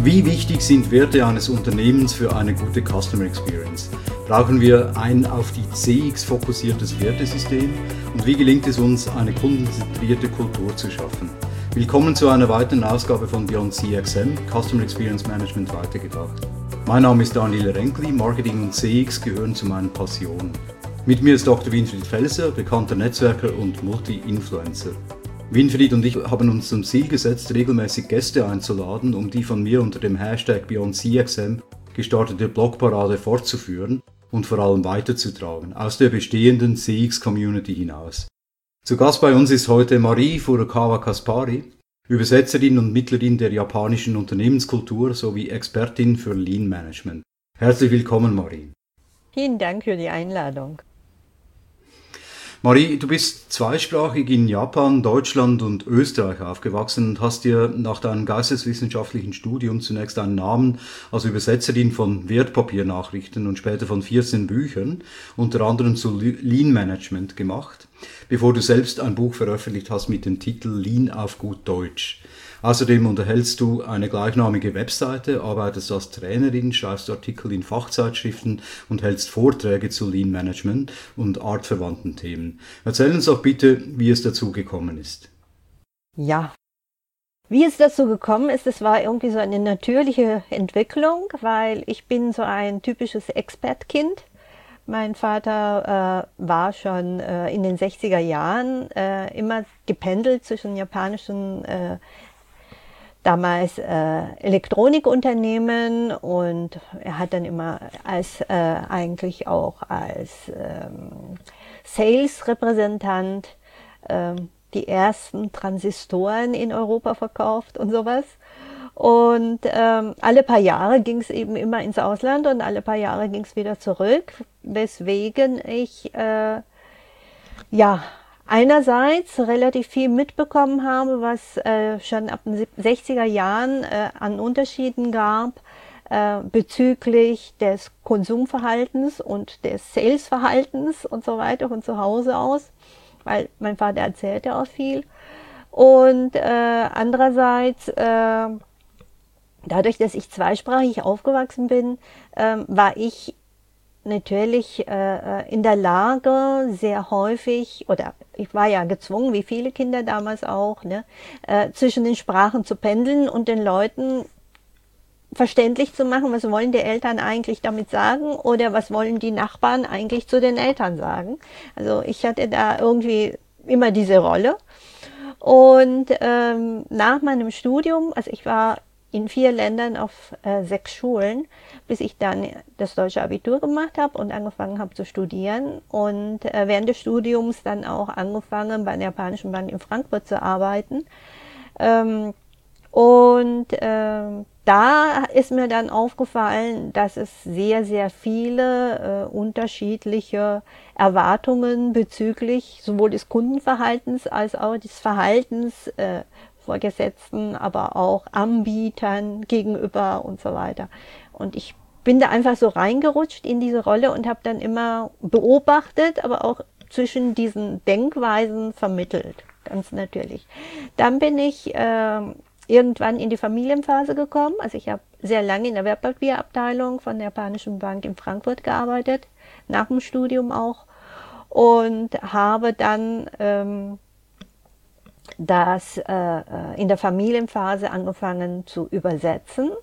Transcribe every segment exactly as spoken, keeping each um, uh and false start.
Wie wichtig sind Werte eines Unternehmens für eine gute Customer Experience? Brauchen wir ein auf die C X fokussiertes Wertesystem? Und wie gelingt es uns, eine kundenzentrierte Kultur zu schaffen? Willkommen zu einer weiteren Ausgabe von Beyond C X M, Customer Experience Management weitergedacht. Mein Name ist Daniel Renkli, Marketing und C X gehören zu meinen Passionen. Mit mir ist Doktor Winfried Felser, bekannter Netzwerker und Multi-Influencer. Winfried und ich haben uns zum Ziel gesetzt, regelmäßig Gäste einzuladen, um die von mir unter dem Hashtag Beyond C X M gestartete Blogparade fortzuführen und vor allem weiterzutragen, aus der bestehenden C X-Community hinaus. Zu Gast bei uns ist heute Marie Furukawa-Kaspari, Übersetzerin und Mittlerin der japanischen Unternehmenskultur sowie Expertin für Lean Management. Herzlich willkommen, Marie. Vielen Dank für die Einladung. Marie, du bist zweisprachig in Japan, Deutschland und Österreich aufgewachsen und hast dir nach deinem geisteswissenschaftlichen Studium zunächst einen Namen als Übersetzerin von Wertpapiernachrichten und später von vierzehn Büchern, unter anderem zu Lean Management gemacht, bevor du selbst ein Buch veröffentlicht hast mit dem Titel Lean auf gut Deutsch. Außerdem unterhältst du eine gleichnamige Webseite, arbeitest als Trainerin, schreibst Artikel in Fachzeitschriften und hältst Vorträge zu Lean Management und artverwandten Themen. Erzähl uns doch bitte, wie es dazu gekommen ist. Ja, wie es dazu gekommen ist, es war irgendwie so eine natürliche Entwicklung, weil ich bin so ein typisches Expertkind. Mein Vater äh, war schon äh, in den sechziger Jahren äh, immer gependelt zwischen japanischen äh, damals äh, Elektronikunternehmen und er hat dann immer als äh, eigentlich auch als ähm, Sales-Repräsentant ähm, die ersten Transistoren in Europa verkauft und sowas. Und ähm, alle paar Jahre ging es eben immer ins Ausland und alle paar Jahre ging es wieder zurück, weswegen ich äh, ja einerseits relativ viel mitbekommen habe, was äh, schon ab den sechziger Jahren äh, an Unterschieden gab äh, bezüglich des Konsumverhaltens und des Salesverhaltens und so weiter von zu Hause aus, weil mein Vater erzählte auch viel. Und äh, andererseits, äh, dadurch, dass ich zweisprachig aufgewachsen bin, äh, war ich natürlich äh, in der Lage, sehr häufig, oder ich war ja gezwungen, wie viele Kinder damals auch, ne, äh, zwischen den Sprachen zu pendeln und den Leuten verständlich zu machen, was wollen die Eltern eigentlich damit sagen oder was wollen die Nachbarn eigentlich zu den Eltern sagen. Also ich hatte da irgendwie immer diese Rolle. Und ähm, nach meinem Studium, also ich war in vier Ländern auf äh, sechs Schulen, bis ich dann das deutsche Abitur gemacht habe und angefangen habe zu studieren und äh, während des Studiums dann auch angefangen bei der japanischen Bank in Frankfurt zu arbeiten. Ähm, und ähm, da ist mir dann aufgefallen, dass es sehr, sehr viele äh, unterschiedliche Erwartungen bezüglich sowohl des Kundenverhaltens als auch des Verhaltens äh, Vorgesetzten, aber auch Anbietern gegenüber und so weiter. Und ich bin da einfach so reingerutscht in diese Rolle und habe dann immer beobachtet, aber auch zwischen diesen Denkweisen vermittelt, ganz natürlich. Dann bin ich äh, irgendwann in die Familienphase gekommen. Also ich habe sehr lange in der Wertpapierabteilung von der japanischen Bank in Frankfurt gearbeitet, nach dem Studium auch, und habe dann ähm, das äh, in der Familienphase angefangen zu übersetzen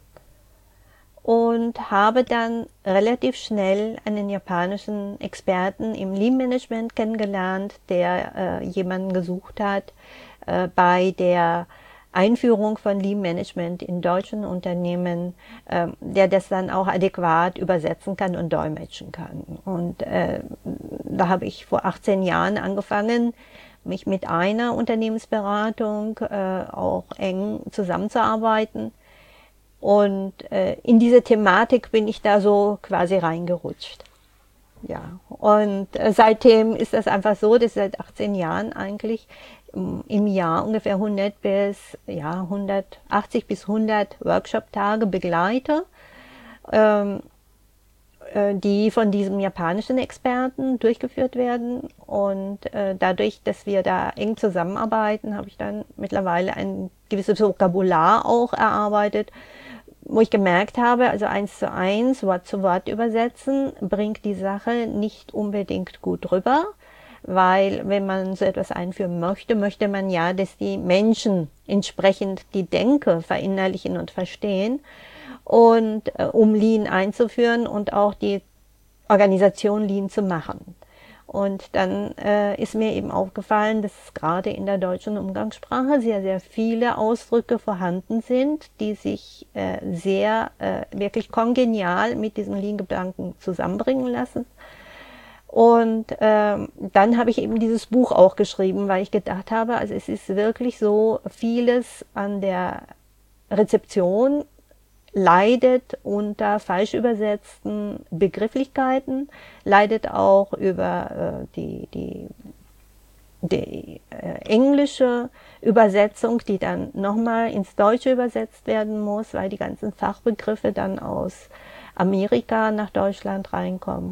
und habe dann relativ schnell einen japanischen Experten im Lean Management kennengelernt, der äh, jemanden gesucht hat äh, bei der Einführung von Lean Management in deutschen Unternehmen, äh, der das dann auch adäquat übersetzen kann und dolmetschen kann. Und äh, da habe ich vor achtzehn Jahren angefangen, mich mit einer Unternehmensberatung äh, auch eng zusammenzuarbeiten. Und äh, in diese Thematik bin ich da so quasi reingerutscht. Ja, und äh, seitdem ist das einfach so, dass ich seit achtzehn Jahren eigentlich im, im Jahr ungefähr hundert bis, ja, hundertachtzig bis hundert Workshop-Tage begleite. Ähm, die von diesem japanischen Experten durchgeführt werden. Und äh, dadurch, dass wir da eng zusammenarbeiten, habe ich dann mittlerweile ein gewisses Vokabular auch erarbeitet, wo ich gemerkt habe, also eins zu eins, Wort zu Wort übersetzen, bringt die Sache nicht unbedingt gut rüber, weil wenn man so etwas einführen möchte, möchte man ja, dass die Menschen entsprechend die Denke verinnerlichen und verstehen, und äh, um Lean einzuführen und auch die Organisation Lean zu machen. Und dann äh, ist mir eben aufgefallen, dass gerade in der deutschen Umgangssprache sehr, sehr viele Ausdrücke vorhanden sind, die sich äh, sehr, äh, wirklich kongenial mit diesem Lean-Gedanken zusammenbringen lassen. Und ähm, dann habe ich eben dieses Buch auch geschrieben, weil ich gedacht habe, also es ist wirklich so, vieles an der Rezeption leidet unter falsch übersetzten Begrifflichkeiten, leidet auch über äh, die, die, die äh, englische Übersetzung, die dann nochmal ins Deutsche übersetzt werden muss, weil die ganzen Fachbegriffe dann aus Amerika nach Deutschland reinkommen.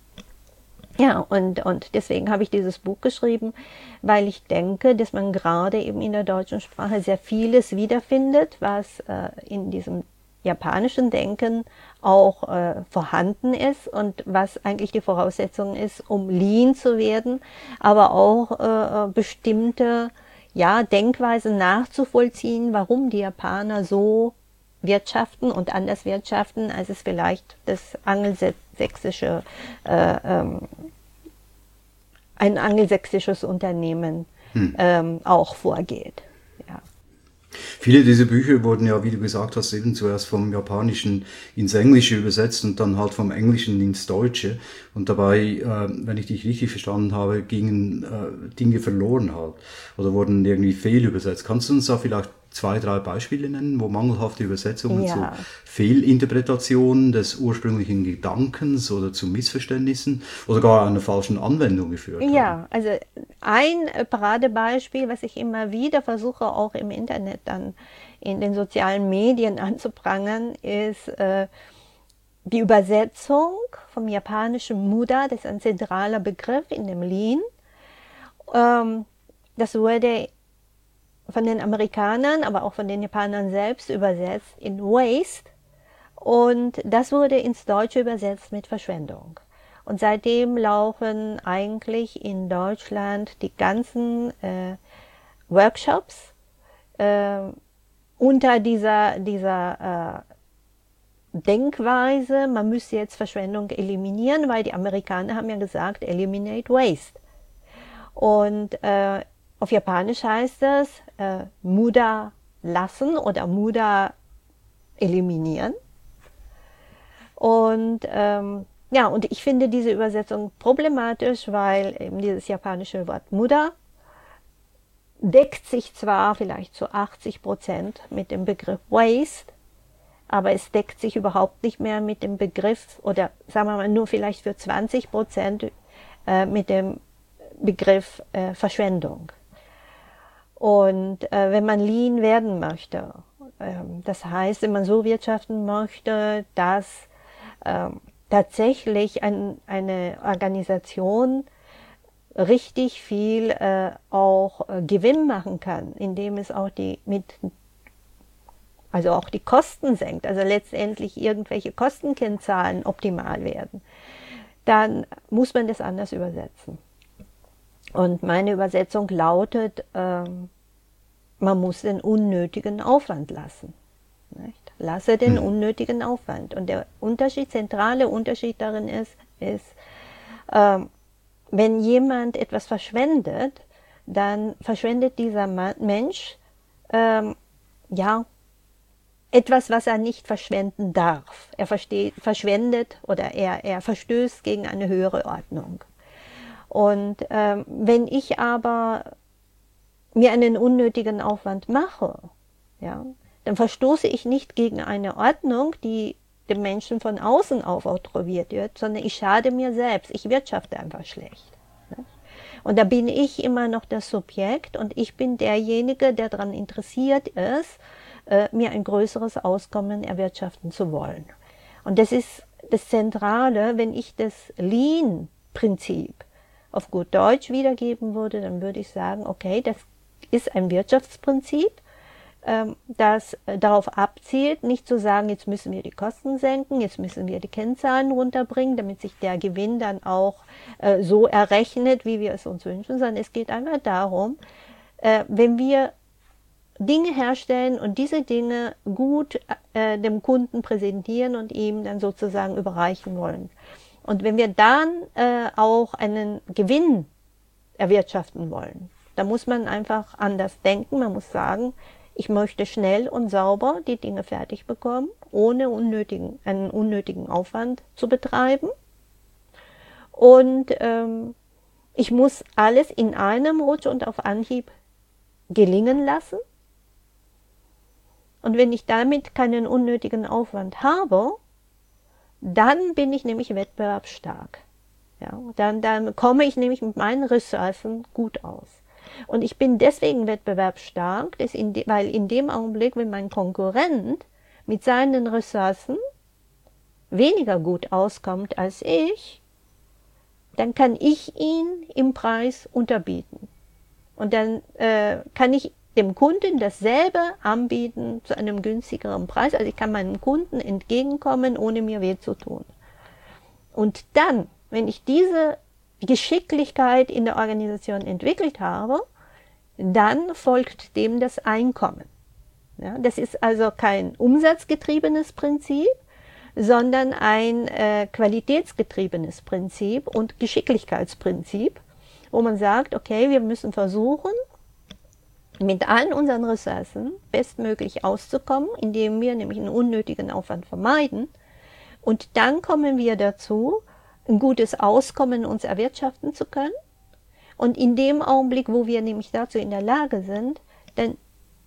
Ja, und, und deswegen habe ich dieses Buch geschrieben, weil ich denke, dass man gerade eben in der deutschen Sprache sehr vieles wiederfindet, was äh, in diesem japanischen Denken auch äh, vorhanden ist und was eigentlich die Voraussetzung ist, um Lean zu werden, aber auch äh, bestimmte ja, Denkweisen nachzuvollziehen, warum die Japaner so wirtschaften und anders wirtschaften, als es vielleicht das angelsächsische, äh, ähm, ein angelsächsisches Unternehmen hm. ähm, auch vorgeht. Ja. Viele dieser Bücher wurden ja, wie du gesagt hast, eben zuerst vom Japanischen ins Englische übersetzt und dann halt vom Englischen ins Deutsche. Und dabei, äh, wenn ich dich richtig verstanden habe, gingen äh, Dinge verloren halt oder wurden irgendwie fehlübersetzt. Kannst du uns da vielleicht zwei, drei Beispiele nennen, wo mangelhafte Übersetzungen Ja. zu Fehlinterpretationen des ursprünglichen Gedankens oder zu Missverständnissen oder gar einer falschen Anwendung geführt haben? Ja, also ein Paradebeispiel, was ich immer wieder versuche, auch im Internet dann in den sozialen Medien anzuprangern, ist äh, die Übersetzung vom japanischen Muda, das ist ein zentraler Begriff in dem Lean. Ähm, das wurde von den Amerikanern, aber auch von den Japanern selbst übersetzt in Waste, und das wurde ins Deutsche übersetzt mit Verschwendung. Und seitdem laufen eigentlich in Deutschland die ganzen äh, Workshops äh, unter dieser, dieser äh, Denkweise, man müsse jetzt Verschwendung eliminieren, weil die Amerikaner haben ja gesagt, eliminate waste. Und äh, auf Japanisch heißt das äh, Muda lassen oder Muda eliminieren. Und ähm, ja, und ich finde diese Übersetzung problematisch, weil eben dieses japanische Wort Muda deckt sich zwar vielleicht zu achtzig Prozent mit dem Begriff Waste, aber es deckt sich überhaupt nicht mehr mit dem Begriff, oder sagen wir mal nur vielleicht für zwanzig Prozent äh, mit dem Begriff äh, Verschwendung. Und äh, wenn man Lean werden möchte, äh, das heißt, wenn man so wirtschaften möchte, dass äh, tatsächlich ein, eine Organisation richtig viel äh, auch äh, Gewinn machen kann, indem es auch die mit also auch die Kosten senkt, also letztendlich irgendwelche Kostenkennzahlen optimal werden, dann muss man das anders übersetzen. Und meine Übersetzung lautet, ähm, man muss den unnötigen Aufwand lassen. Nicht? Lasse den unnötigen Aufwand. Und der Unterschied, zentrale Unterschied darin ist, ist ähm, wenn jemand etwas verschwendet, dann verschwendet dieser Mensch ähm, ja etwas, was er nicht verschwenden darf. Er versteht, verschwendet oder er, er verstößt gegen eine höhere Ordnung. Und ähm, wenn ich aber mir einen unnötigen Aufwand mache, ja, dann verstoße ich nicht gegen eine Ordnung, die dem Menschen von außen aufoktroyiert wird, sondern ich schade mir selbst. Ich wirtschafte einfach schlecht. Ne? Und da bin ich immer noch das Subjekt und ich bin derjenige, der daran interessiert ist, äh, mir ein größeres Auskommen erwirtschaften zu wollen. Und das ist das Zentrale, wenn ich das Lean-Prinzip auf gut Deutsch wiedergeben würde, dann würde ich sagen, okay, das ist ein Wirtschaftsprinzip, das darauf abzielt, nicht zu sagen, jetzt müssen wir die Kosten senken, jetzt müssen wir die Kennzahlen runterbringen, damit sich der Gewinn dann auch äh, so errechnet, wie wir es uns wünschen, sondern es geht einfach darum, äh, wenn wir Dinge herstellen und diese Dinge gut äh, dem Kunden präsentieren und ihm dann sozusagen überreichen wollen. Und wenn wir dann äh, auch einen Gewinn erwirtschaften wollen, dann muss man einfach anders denken, man muss sagen, ich möchte schnell und sauber die Dinge fertig bekommen, ohne unnötigen, einen unnötigen Aufwand zu betreiben. Und ähm, ich muss alles in einem Rutsch und auf Anhieb gelingen lassen. Und wenn ich damit keinen unnötigen Aufwand habe, dann bin ich nämlich wettbewerbsstark. Ja, dann, dann komme ich nämlich mit meinen Ressourcen gut aus. Und ich bin deswegen wettbewerbsstark, in de, weil in dem Augenblick, wenn mein Konkurrent mit seinen Ressourcen weniger gut auskommt als ich, dann kann ich ihn im Preis unterbieten. Und dann äh, kann ich dem Kunden dasselbe anbieten zu einem günstigeren Preis. Also ich kann meinem Kunden entgegenkommen, ohne mir weh zu tun. Und dann, wenn ich diese Geschicklichkeit in der Organisation entwickelt habe, dann folgt dem das Einkommen. Ja, das ist also kein umsatzgetriebenes Prinzip, sondern ein äh, qualitätsgetriebenes Prinzip und Geschicklichkeitsprinzip, wo man sagt, okay, wir müssen versuchen, mit allen unseren Ressourcen bestmöglich auszukommen, indem wir nämlich einen unnötigen Aufwand vermeiden. Und dann kommen wir dazu, ein gutes Auskommen uns erwirtschaften zu können. Und in dem Augenblick, wo wir nämlich dazu in der Lage sind, dann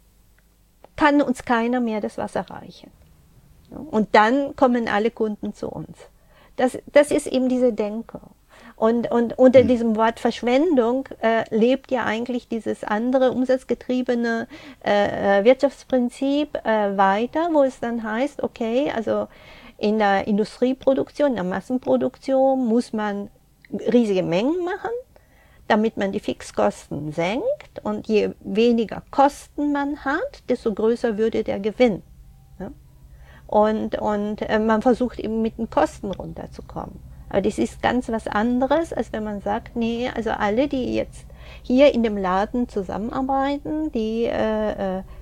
kann uns keiner mehr das Wasser reichen. Und dann kommen alle Kunden zu uns. Das, das ist eben diese Denke. Und, und unter diesem Wort Verschwendung äh, lebt ja eigentlich dieses andere umsatzgetriebene äh, Wirtschaftsprinzip äh, weiter, wo es dann heißt, okay, also in der Industrieproduktion, in der Massenproduktion muss man riesige Mengen machen, damit man die Fixkosten senkt. Und je weniger Kosten man hat, desto größer würde der Gewinn. Ja? Und, und äh, man versucht eben mit den Kosten runterzukommen. Aber das ist ganz was anderes, als wenn man sagt, nee, also alle, die jetzt hier in dem Laden zusammenarbeiten, die äh, äh,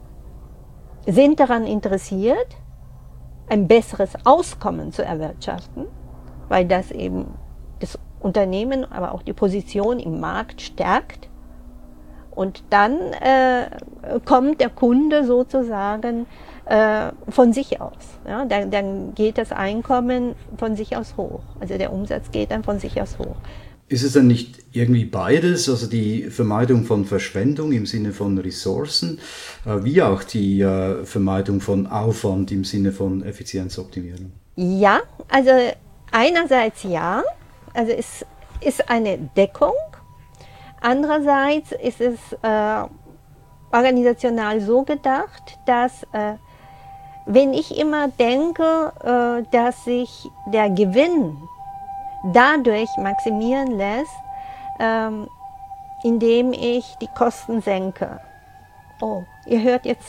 sind daran interessiert, ein besseres Auskommen zu erwirtschaften, weil das eben das Unternehmen, aber auch die Position im Markt stärkt. Und dann äh, kommt der Kunde sozusagen äh, von sich aus. Ja? Dann, dann geht das Einkommen von sich aus hoch. Also der Umsatz geht dann von sich aus hoch. Ist es dann nicht irgendwie beides, also die Vermeidung von Verschwendung im Sinne von Ressourcen, äh, wie auch die äh, Vermeidung von Aufwand im Sinne von Effizienzoptimierung? Ja, also einerseits ja, also es ist eine Deckung. Andererseits ist es äh, organisational so gedacht, dass äh, wenn ich immer denke, äh, dass sich der Gewinn dadurch maximieren lässt, ähm, indem ich die Kosten senke. Oh, ihr hört jetzt...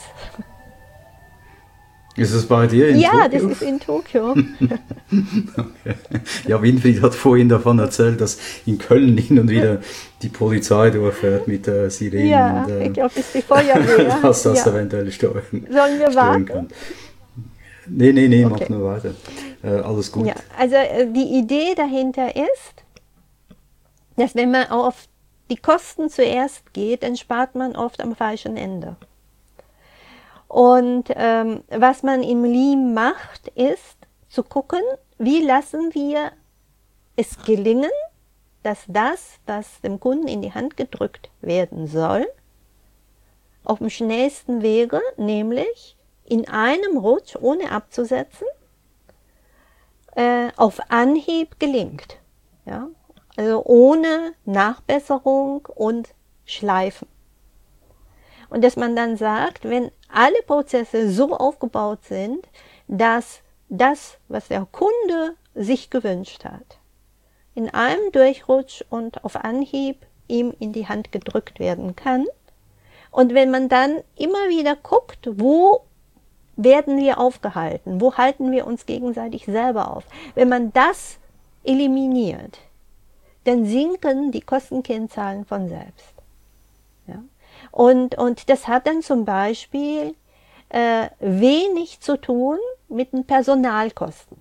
Ist es bei dir in ja, Tokio? Ja, das ist in Tokio. Okay. Ja, Winfried hat vorhin davon erzählt, dass in Köln hin und wieder die Polizei durchfährt mit der Sirene. Ja, und, äh, ich glaube, das ist die Feuerwehr. dass das ja. eventuell steuern, Sollen wir warten? kann. Nee, nee, nee, okay. mach nur weiter. Äh, alles gut. Ja, also äh, die Idee dahinter ist, dass wenn man auf die Kosten zuerst geht, dann spart man oft am falschen Ende. Und ähm, was man im Lean macht, ist zu gucken, wie lassen wir es gelingen, dass das, was dem Kunden in die Hand gedrückt werden soll, auf dem schnellsten Wege, nämlich in einem Rutsch, ohne abzusetzen, äh, auf Anhieb gelingt. Ja? Also ohne Nachbesserung und Schleifen. Und dass man dann sagt, wenn alle Prozesse so aufgebaut sind, dass das, was der Kunde sich gewünscht hat, in einem Durchrutsch und auf Anhieb ihm in die Hand gedrückt werden kann Und wenn man dann immer wieder guckt, wo werden wir aufgehalten, wo halten wir uns gegenseitig selber auf, wenn man das eliminiert, dann sinken die Kostenkennzahlen von selbst. Ja? Und, und das hat dann zum Beispiel äh, wenig zu tun mit den Personalkosten.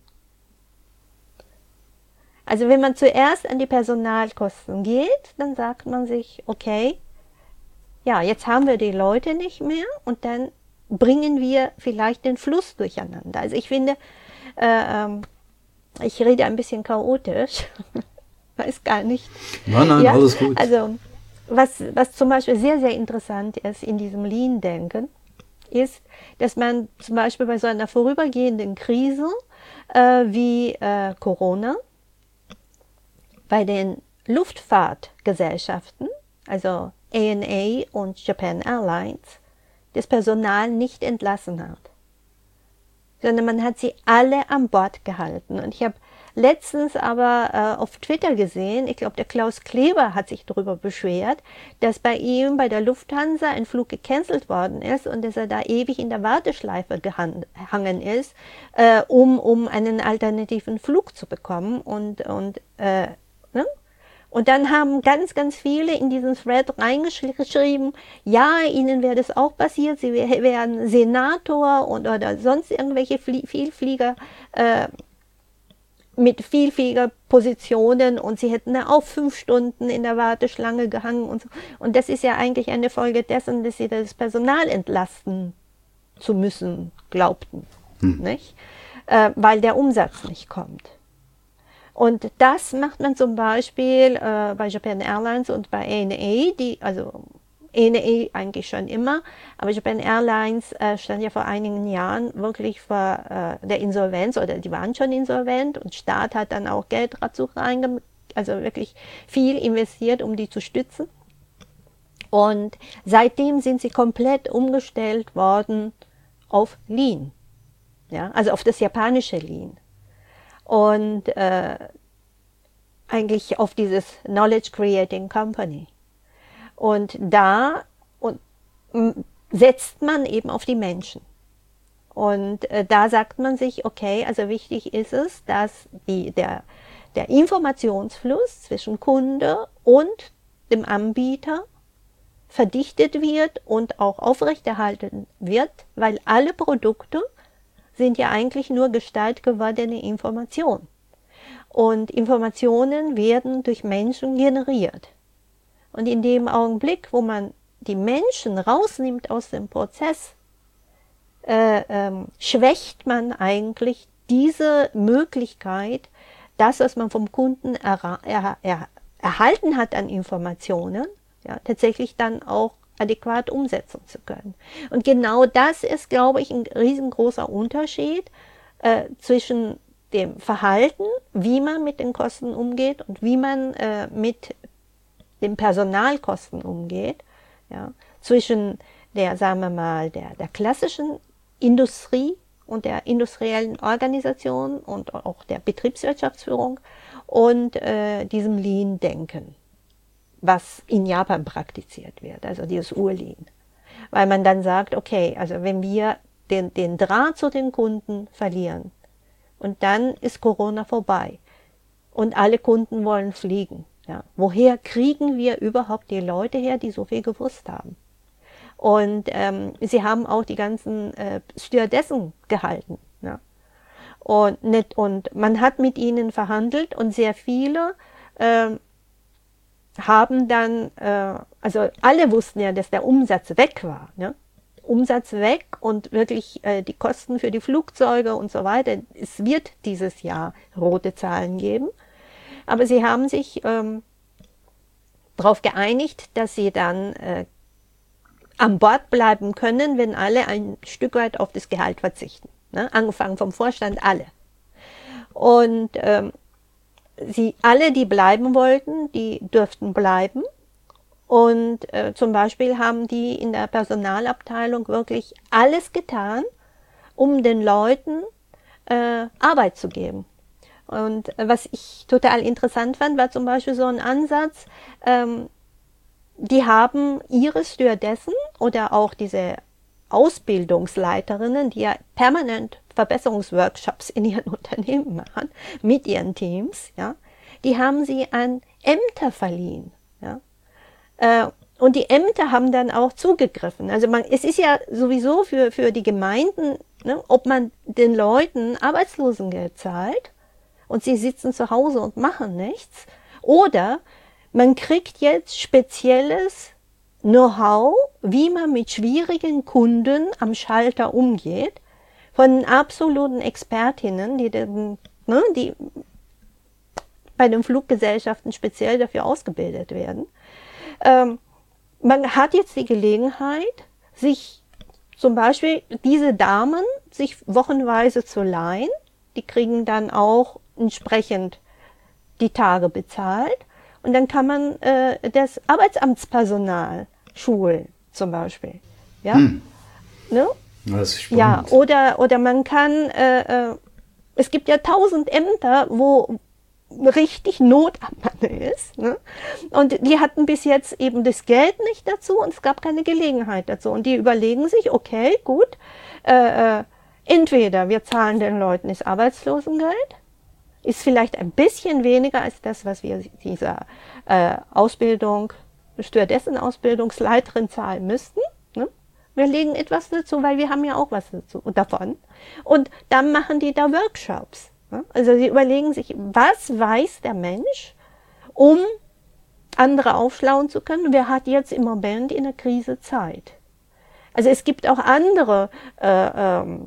Also wenn man zuerst an die Personalkosten geht, dann sagt man sich, okay, ja, jetzt haben wir die Leute nicht mehr und dann bringen wir vielleicht den Fluss durcheinander. Also ich finde, äh, ähm, ich rede ein bisschen chaotisch, weiß gar nicht. Nein, nein, ja, alles gut. Also was, was zum Beispiel sehr, sehr interessant ist in diesem Lean-Denken, ist, dass man zum Beispiel bei so einer vorübergehenden Krise äh, wie äh, Corona bei den Luftfahrtgesellschaften, also A N A und Japan Airlines, das Personal nicht entlassen hat, sondern man hat sie alle an Bord gehalten. Und ich habe letztens aber äh, auf Twitter gesehen, ich glaube, der Klaus Kleber hat sich darüber beschwert, dass bei ihm bei der Lufthansa ein Flug gecancelt worden ist und dass er da ewig in der Warteschleife gehangen ist, äh, um, um einen alternativen Flug zu bekommen. Und, und, äh, ne? Und dann haben ganz, ganz viele in diesen Thread reingeschrieben, ja, ihnen wäre das auch passiert, sie wären Senator und, oder sonst irgendwelche Vielflieger, äh, mit vielfältiger Positionen und sie hätten da auch fünf Stunden in der Warteschlange gehangen und so. Und das ist ja eigentlich eine Folge dessen, dass sie das Personal entlasten zu müssen, glaubten, hm. nicht? Äh, weil der Umsatz nicht kommt. Und das macht man zum Beispiel äh, bei Japan Airlines und bei A N A, die, also A N A eigentlich schon immer, aber Japan Airlines äh, stand ja vor einigen Jahren wirklich vor äh, der Insolvenz oder die waren schon insolvent und Staat hat dann auch Geld dazu reingemacht, also wirklich viel investiert, um die zu stützen. Und seitdem sind sie komplett umgestellt worden auf Lean, ja, also auf das japanische Lean. Und äh, eigentlich auf dieses Knowledge Creating Company. Und da und, setzt man eben auf die Menschen. Und äh, da sagt man sich, okay, also wichtig ist es, dass die, der, der Informationsfluss zwischen Kunde und dem Anbieter verdichtet wird und auch aufrechterhalten wird, weil alle Produkte sind ja eigentlich nur gestaltgewordene Informationen. Und Informationen werden durch Menschen generiert. Und in dem Augenblick, wo man die Menschen rausnimmt aus dem Prozess, äh, ähm, schwächt man eigentlich diese Möglichkeit, das, was man vom Kunden er, er, er, erhalten hat an Informationen, ja, tatsächlich dann auch adäquat umsetzen zu können. Und genau das ist, glaube ich, ein riesengroßer Unterschied äh, zwischen dem Verhalten, wie man mit den Kosten umgeht und wie man äh, mit den Personalkosten umgeht, ja, zwischen der, sagen wir mal, der, der klassischen Industrie und der industriellen Organisation und auch der Betriebswirtschaftsführung und äh, diesem Lean-Denken, was in Japan praktiziert wird, also dieses Ur-Lean. Weil man dann sagt, okay, also wenn wir den, den Draht zu den Kunden verlieren und dann ist Corona vorbei und alle Kunden wollen fliegen, ja, woher kriegen wir überhaupt die Leute her, die so viel gewusst haben? Und ähm, sie haben auch die ganzen äh, Stewardessen gehalten. Ja. Und, nicht, und man hat mit ihnen verhandelt und sehr viele äh, haben dann, äh, also alle wussten ja, dass der Umsatz weg war. Ne? Umsatz weg und wirklich äh, die Kosten für die Flugzeuge und so weiter. Es wird dieses Jahr rote Zahlen geben. Aber sie haben sich ähm, darauf geeinigt, dass sie dann äh, an Bord bleiben können, wenn alle ein Stück weit auf das Gehalt verzichten. Ne? Angefangen vom Vorstand, alle. Und ähm, sie alle, die bleiben wollten, die dürften bleiben. Und äh, zum Beispiel haben die in der Personalabteilung wirklich alles getan, um den Leuten äh, Arbeit zu geben. Und äh, was ich total interessant fand, war zum Beispiel so ein Ansatz, ähm, die haben ihre Stewardessen oder auch diese Ausbildungsleiterinnen, die ja permanent Verbesserungsworkshops in ihren Unternehmen machen, mit ihren Teams, ja, die haben sie an Ämter verliehen, ja. Äh, und die Ämter haben dann auch zugegriffen. Also man, es ist ja sowieso für, für die Gemeinden, ne, ob man den Leuten Arbeitslosengeld zahlt und sie sitzen zu Hause und machen nichts, oder man kriegt jetzt spezielles Know-how, wie man mit schwierigen Kunden am Schalter umgeht, von absoluten Expertinnen, die, den, ne, die bei den Fluggesellschaften speziell dafür ausgebildet werden. Ähm, man hat jetzt die Gelegenheit, sich zum Beispiel diese Damen sich wochenweise zu leihen. Die kriegen dann auch entsprechend die Tage bezahlt. Und dann kann man äh, das Arbeitsamtspersonal schulen, zum Beispiel. Ja? Hm. Ne? Das ist spannend. Ja, oder, oder man kann, äh, äh, es gibt ja tausend Ämter, wo richtig Not am Manne ist. Ne? Und die hatten bis jetzt eben das Geld nicht dazu und es gab keine Gelegenheit dazu. Und die überlegen sich, okay, gut, äh, äh, entweder wir zahlen den Leuten das Arbeitslosengeld, ist vielleicht ein bisschen weniger als das, was wir dieser äh, Ausbildung, Stewardessen-Ausbildungsleiterin zahlen müssten. Ne? Wir legen etwas dazu, weil wir haben ja auch was dazu davon. Und dann machen die da Workshops. Ne? Also sie überlegen sich, was weiß der Mensch, um andere aufschlauen zu können. Wer hat jetzt im Moment in der Krise Zeit? Also es gibt auch andere äh, ähm,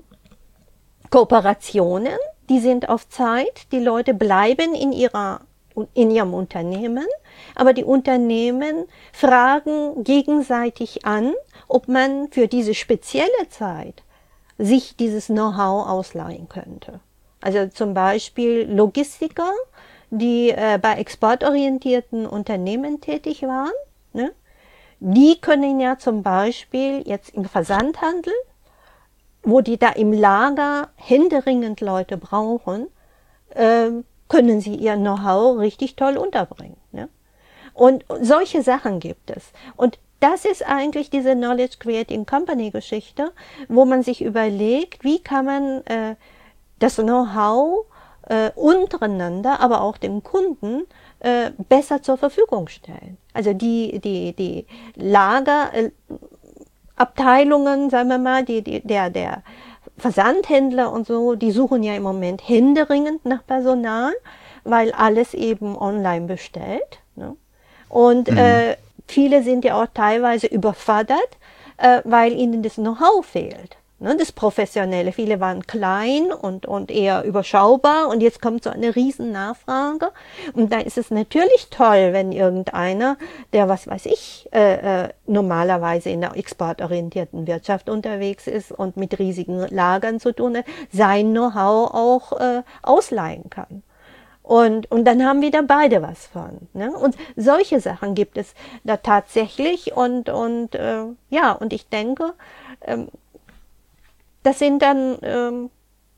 Kooperationen, die sind auf Zeit, die Leute bleiben in ihrer, in ihrem Unternehmen, aber die Unternehmen fragen gegenseitig an, ob man für diese spezielle Zeit sich dieses Know-how ausleihen könnte. Also zum Beispiel Logistiker, die äh, bei exportorientierten Unternehmen tätig waren, ne? Die können ja zum Beispiel jetzt im Versandhandel, wo die da im Lager händeringend Leute brauchen, äh, können sie ihr Know-how richtig toll unterbringen. Ne? Und solche Sachen gibt es. Und das ist eigentlich diese Knowledge Creating Company Geschichte, wo man sich überlegt, wie kann man äh, das Know-how äh, untereinander, aber auch dem Kunden äh, besser zur Verfügung stellen. Also die, die, die Lager, äh, Abteilungen, sagen wir mal, die, die, der, der Versandhändler und so, die suchen ja im Moment händeringend nach Personal, weil alles eben online bestellt. Ne? Und mhm. äh, viele sind ja auch teilweise überfordert, äh, weil ihnen das Know-how fehlt. Ne? Das Professionelle. Viele waren klein und, und eher überschaubar und jetzt kommt so eine riesen Nachfrage. Und da ist es natürlich toll, wenn irgendeiner, der, was weiß ich, äh, äh, normalerweise in der exportorientierten Wirtschaft unterwegs ist und mit riesigen Lagern zu tun hat, sein Know-how auch äh, ausleihen kann. Und, und dann haben wieder beide was von. Ne? Und solche Sachen gibt es da tatsächlich. Und, und äh, ja, und ich denke, ähm, das sind dann ähm,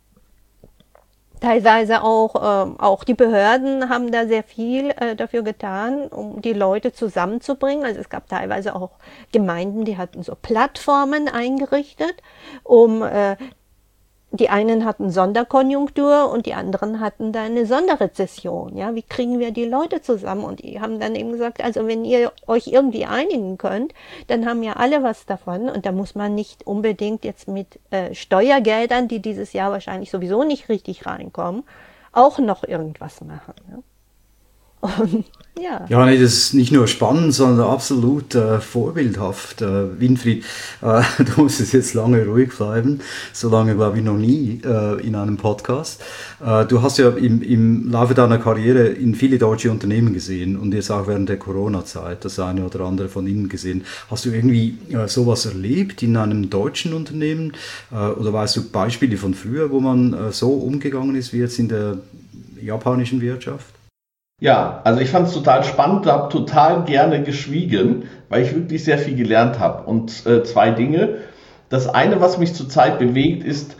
teilweise auch, ähm, auch die Behörden haben da sehr viel äh, dafür getan, um die Leute zusammenzubringen. Also es gab teilweise auch Gemeinden, die hatten so Plattformen eingerichtet, um äh, die einen hatten Sonderkonjunktur und die anderen hatten da eine Sonderrezession. Ja, wie kriegen wir die Leute zusammen? Und die haben dann eben gesagt, also wenn ihr euch irgendwie einigen könnt, dann haben ja alle was davon. Und da muss man nicht unbedingt jetzt mit äh, Steuergeldern, die dieses Jahr wahrscheinlich sowieso nicht richtig reinkommen, auch noch irgendwas machen. Ja? Und, ja. Ja, nee, das ist nicht nur spannend, sondern absolut äh, vorbildhaft. Äh, Winfried, äh, du musst jetzt lange ruhig bleiben, so lange glaube ich noch nie äh, in einem Podcast. Äh, du hast ja im, im Laufe deiner Karriere in viele deutsche Unternehmen gesehen und jetzt auch während der Corona-Zeit das eine oder andere von ihnen gesehen. Hast du irgendwie äh, sowas erlebt in einem deutschen Unternehmen äh, oder weißt du Beispiele von früher, wo man äh, so umgegangen ist wie jetzt in der japanischen Wirtschaft? Ja, also ich fand es total spannend, habe total gerne geschwiegen, weil ich wirklich sehr viel gelernt habe. Und äh, zwei Dinge. Das eine, was mich zurzeit bewegt, ist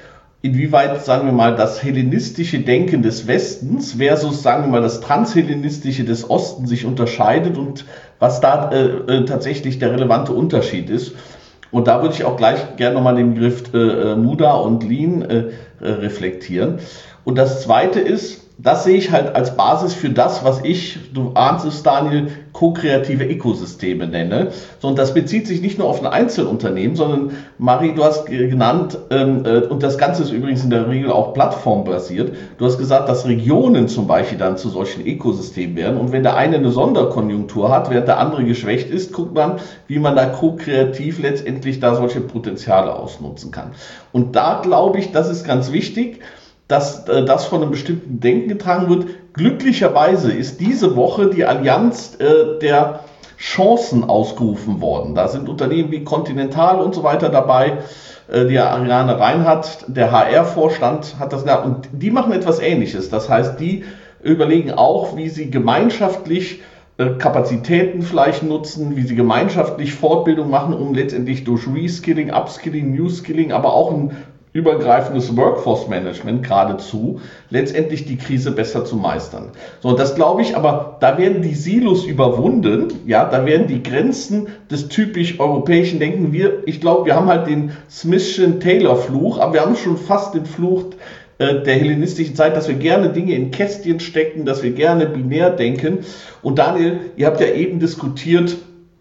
inwieweit, sagen wir mal, das hellenistische Denken des Westens versus, sagen wir mal, das transhellenistische des Ostens sich unterscheidet und was da äh, tatsächlich der relevante Unterschied ist. Und da würde ich auch gleich gerne nochmal den Begriff äh, Muda und Lean äh, reflektieren. Und das Zweite ist, das sehe ich halt als Basis für das, was ich, du ahnst es, Daniel, ko-kreative Ökosysteme nenne. So, und das bezieht sich nicht nur auf ein Einzelunternehmen, sondern, Marie, du hast genannt, ähm, äh, und das Ganze ist übrigens in der Regel auch plattformbasiert, du hast gesagt, dass Regionen zum Beispiel dann zu solchen Ökosystemen werden. Und wenn der eine eine Sonderkonjunktur hat, während der andere geschwächt ist, guckt man, wie man da ko-kreativ letztendlich da solche Potenziale ausnutzen kann. Und da glaube ich, das ist ganz wichtig, dass äh, das von einem bestimmten Denken getragen wird. Glücklicherweise ist diese Woche die Allianz äh, der Chancen ausgerufen worden. Da sind Unternehmen wie Continental und so weiter dabei. Äh, die Ariane Reinhardt, der H R-Vorstand, hat das gesagt. Und die machen etwas Ähnliches. Das heißt, die überlegen auch, wie sie gemeinschaftlich äh, Kapazitäten vielleicht nutzen, wie sie gemeinschaftlich Fortbildung machen, um letztendlich durch Reskilling, Upskilling, Newskilling, aber auch ein übergreifendes Workforce-Management geradezu, letztendlich die Krise besser zu meistern. So, das glaube ich, aber da werden die Silos überwunden, ja, da werden die Grenzen des typisch europäischen Denken, wir, ich glaube, wir haben halt den Smithschen Taylor-Fluch, aber wir haben schon fast den Fluch äh, der hellenistischen Zeit, dass wir gerne Dinge in Kästchen stecken, dass wir gerne binär denken. Und Daniel, ihr habt ja eben diskutiert,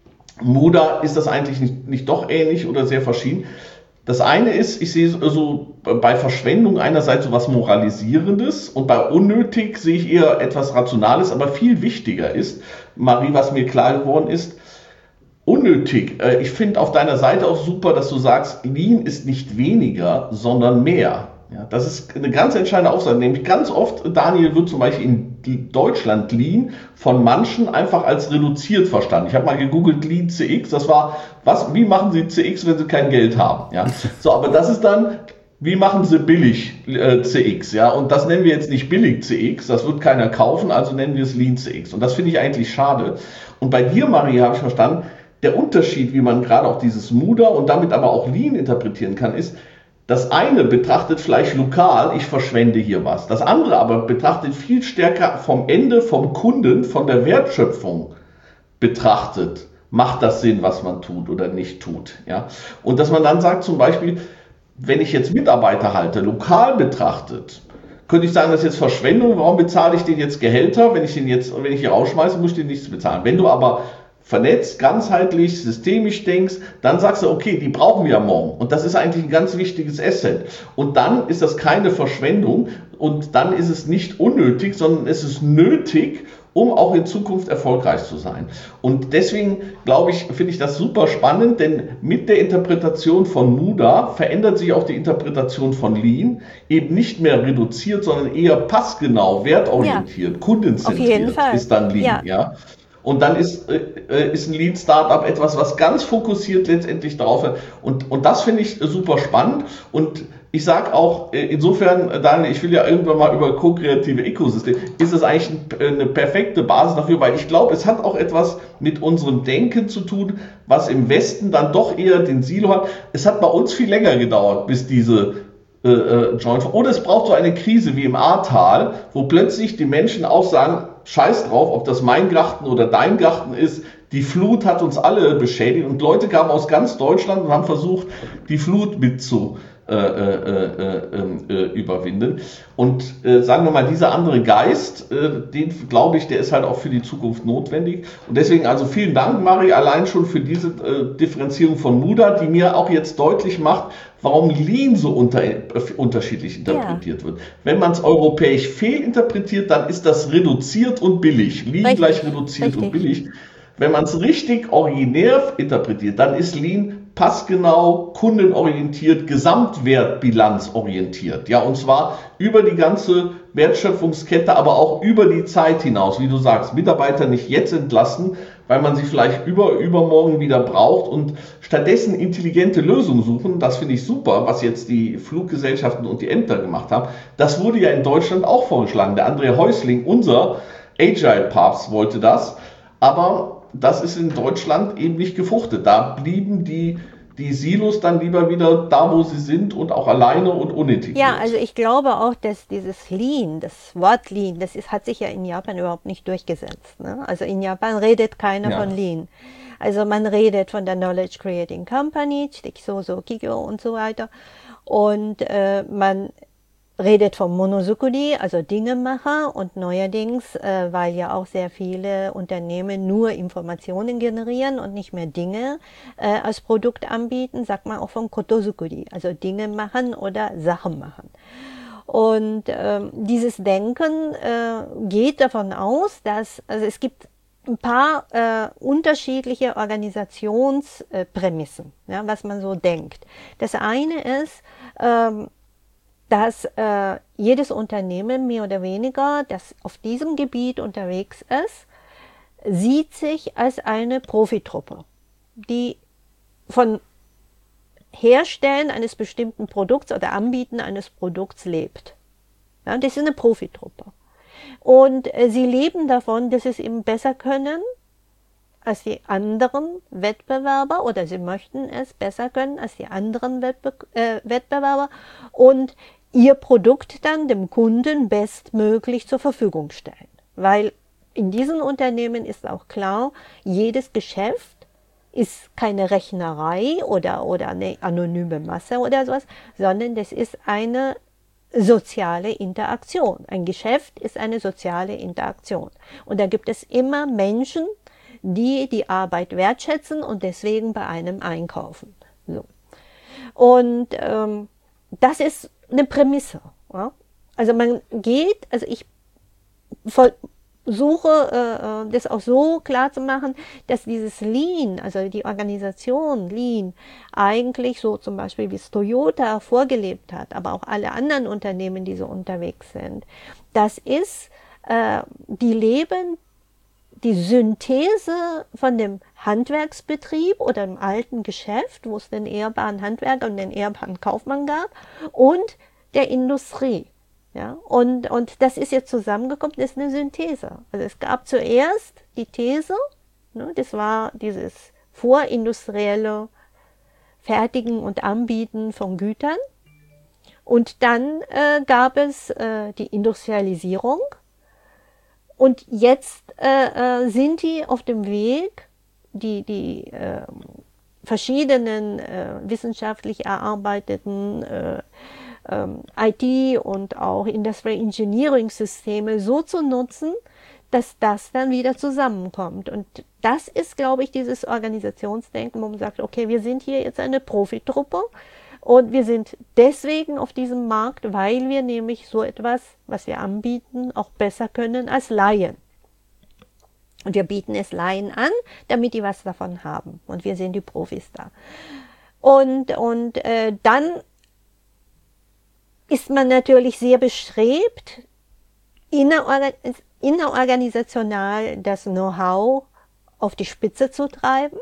Muda, ist das eigentlich nicht, nicht doch ähnlich oder sehr verschieden? Das eine ist, ich sehe so bei Verschwendung einerseits so was Moralisierendes und bei unnötig sehe ich eher etwas Rationales, aber viel wichtiger ist, Marie, was mir klar geworden ist, unnötig. Ich finde auf deiner Seite auch super, dass du sagst, Lean ist nicht weniger, sondern mehr. Ja, das ist eine ganz entscheidende Aussage, nämlich ganz oft, Daniel, wird zum Beispiel in Deutschland Lean von manchen einfach als reduziert verstanden. Ich habe mal gegoogelt Lean C X, das war, was, wie machen Sie C X, wenn Sie kein Geld haben? Ja, so, aber das ist dann, wie machen Sie billig äh, C X? Ja, und das nennen wir jetzt nicht billig C X, das wird keiner kaufen, also nennen wir es Lean C X. Und das finde ich eigentlich schade. Und bei dir, Marie, habe ich verstanden, der Unterschied, wie man gerade auch dieses Muda und damit aber auch Lean interpretieren kann, ist, das eine betrachtet vielleicht lokal, ich verschwende hier was. Das andere aber betrachtet viel stärker vom Ende, vom Kunden, von der Wertschöpfung betrachtet. Macht das Sinn, was man tut oder nicht tut? Ja? Und dass man dann sagt zum Beispiel, wenn ich jetzt Mitarbeiter halte, lokal betrachtet, könnte ich sagen, das ist jetzt Verschwendung, warum bezahle ich den jetzt Gehälter? Wenn ich den jetzt, wenn ich hier rausschmeiße, muss ich den nichts bezahlen. Wenn du aber vernetzt, ganzheitlich, systemisch denkst, dann sagst du, okay, die brauchen wir ja morgen. Und das ist eigentlich ein ganz wichtiges Asset. Und dann ist das keine Verschwendung und dann ist es nicht unnötig, sondern es ist nötig, um auch in Zukunft erfolgreich zu sein. Und deswegen, glaube ich, finde ich das super spannend, denn mit der Interpretation von Muda verändert sich auch die Interpretation von Lean, eben nicht mehr reduziert, sondern eher passgenau, wertorientiert, ja, kundenzentriert ist dann Lean, ja. ja. Und dann ist, äh, ist ein Lean Startup etwas, was ganz fokussiert letztendlich darauf ist. Und, und das finde ich super spannend. Und ich sage auch, insofern, Daniel, ich will ja irgendwann mal über ko-kreative Ökosysteme, ist es eigentlich ein, eine perfekte Basis dafür, weil ich glaube, es hat auch etwas mit unserem Denken zu tun, was im Westen dann doch eher den Silo hat. Es hat bei uns viel länger gedauert, bis diese äh, äh, Joint... Oder es braucht so eine Krise wie im Ahrtal, wo plötzlich die Menschen auch sagen, scheiß drauf, ob das mein Garten oder dein Garten ist, die Flut hat uns alle beschädigt und Leute kamen aus ganz Deutschland und haben versucht, die Flut mit zu äh, äh, äh, äh, überwinden. Und äh, sagen wir mal, dieser andere Geist, äh, den glaube ich, der ist halt auch für die Zukunft notwendig. Und deswegen also vielen Dank, Marie, allein schon für diese äh, Differenzierung von Muda, die mir auch jetzt deutlich macht, warum Lean so unter, äh, unterschiedlich interpretiert ja. wird. Wenn man es europäisch fehlinterpretiert, dann ist das reduziert und billig. Lean richtig, gleich reduziert richtig. und billig. Wenn man es richtig originär interpretiert, dann ist Lean passgenau, kundenorientiert, gesamtwertbilanzorientiert. Ja, und zwar über die ganze Wertschöpfungskette, aber auch über die Zeit hinaus. Wie du sagst, Mitarbeiter nicht jetzt entlassen, weil man sie vielleicht über, übermorgen wieder braucht und stattdessen intelligente Lösungen suchen. Das finde ich super, was jetzt die Fluggesellschaften und die Ämter gemacht haben. Das wurde ja in Deutschland auch vorgeschlagen. Der André Häusling, unser Agile-Papst, wollte das. Aber das ist in Deutschland eben nicht gefruchtet. Da blieben die die Silos dann lieber wieder da, wo sie sind und auch alleine und unintegriert. Ja, also ich glaube auch, dass dieses Lean, das Wort Lean, das ist, hat sich ja in Japan überhaupt nicht durchgesetzt. Ne? Also in Japan redet keiner ja. von Lean. Also man redet von der Knowledge Creating Company, Soso Kigyo und so weiter. Und äh, man redet vom Monosukuri, also Dingemacher, und neuerdings, äh, weil ja auch sehr viele Unternehmen nur Informationen generieren und nicht mehr Dinge äh, als Produkt anbieten, sagt man auch von Kotosukuri, also Dinge machen oder Sachen machen. Und ähm, dieses Denken äh, geht davon aus, dass, also es gibt ein paar äh, unterschiedliche Organisationsprämissen, ja, was man so denkt. Das eine ist, ähm, dass äh, jedes Unternehmen mehr oder weniger, das auf diesem Gebiet unterwegs ist, sieht sich als eine Profitruppe, die von Herstellen eines bestimmten Produkts oder Anbieten eines Produkts lebt. Ja, das ist eine Profitruppe. Und äh, sie leben davon, dass sie es eben besser können als die anderen Wettbewerber, oder sie möchten es besser können als die anderen Wettbe äh, Wettbewerber und ihr Produkt dann dem Kunden bestmöglich zur Verfügung stellen. Weil in diesen Unternehmen ist auch klar, jedes Geschäft ist keine Rechnerei oder, oder eine anonyme Masse oder sowas, sondern das ist eine soziale Interaktion. Ein Geschäft ist eine soziale Interaktion. Und da gibt es immer Menschen, die die Arbeit wertschätzen und deswegen bei einem einkaufen. So. Und ähm, das ist eine Prämisse. Ja? Also man geht, also ich versuche äh, das auch so klar zu machen, dass dieses Lean, also die Organisation Lean, eigentlich so zum Beispiel wie es Toyota vorgelebt hat, aber auch alle anderen Unternehmen, die so unterwegs sind, das ist, äh, die leben die Synthese von dem Handwerksbetrieb oder dem alten Geschäft, wo es den ehrbaren Handwerker und den ehrbaren Kaufmann gab, und der Industrie. Ja, und, und das ist jetzt zusammengekommen, das ist eine Synthese. Also es gab zuerst die These, ne, das war dieses vorindustrielle Fertigen und Anbieten von Gütern. Und dann äh, gab es äh, die Industrialisierung. Und jetzt äh, äh, sind die auf dem Weg, die, die äh, verschiedenen äh, wissenschaftlich erarbeiteten äh, ähm, I T und auch Industrial Engineering Systeme so zu nutzen, dass das dann wieder zusammenkommt. Und das ist, glaube ich, dieses Organisationsdenken, wo man sagt, okay, wir sind hier jetzt eine Profitruppe. Und wir sind deswegen auf diesem Markt, weil wir nämlich so etwas, was wir anbieten, auch besser können als Laien. Und wir bieten es Laien an, damit die was davon haben. Und wir sind die Profis da. Und, und äh, dann ist man natürlich sehr bestrebt, innerorganisational das Know-how auf die Spitze zu treiben.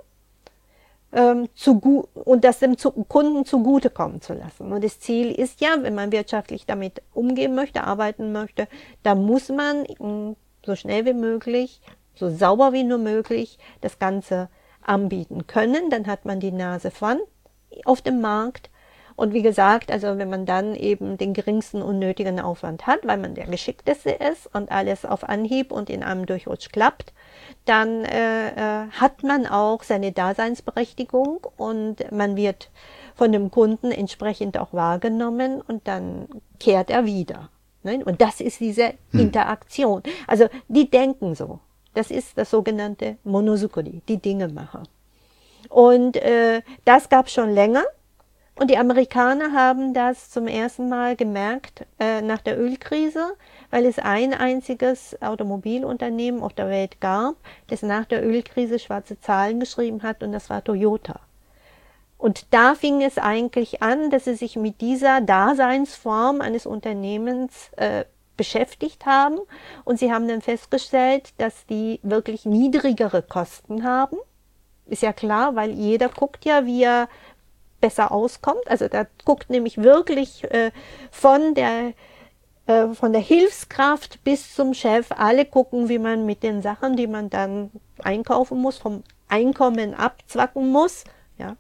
Zu, und das dem Kunden zugutekommen zu lassen. Und das Ziel ist ja, wenn man wirtschaftlich damit umgehen möchte, arbeiten möchte, da muss man so schnell wie möglich, so sauber wie nur möglich das Ganze anbieten können. Dann hat man die Nase vorn auf dem Markt. Und wie gesagt, also wenn man dann eben den geringsten unnötigen Aufwand hat, weil man der Geschickteste ist und alles auf Anhieb und in einem Durchrutsch klappt, dann äh, äh, hat man auch seine Daseinsberechtigung und man wird von dem Kunden entsprechend auch wahrgenommen und dann kehrt er wieder. Ne? Und das ist diese hm. Interaktion. Also die denken so. Das ist das sogenannte Monosukuri, die Dingemacher. Und äh, das gab es schon länger. Und die Amerikaner haben das zum ersten Mal gemerkt äh, nach der Ölkrise, weil es ein einziges Automobilunternehmen auf der Welt gab, das nach der Ölkrise schwarze Zahlen geschrieben hat, und das war Toyota. Und da fing es eigentlich an, dass sie sich mit dieser Daseinsform eines Unternehmens äh, beschäftigt haben. Und sie haben dann festgestellt, dass die wirklich niedrigere Kosten haben. Ist ja klar, weil jeder guckt ja, wie er besser auskommt. Also da guckt nämlich wirklich äh, von der äh, von der Hilfskraft bis zum Chef, alle gucken, wie man mit den Sachen, die man dann einkaufen muss, vom Einkommen abzwacken muss. Ja.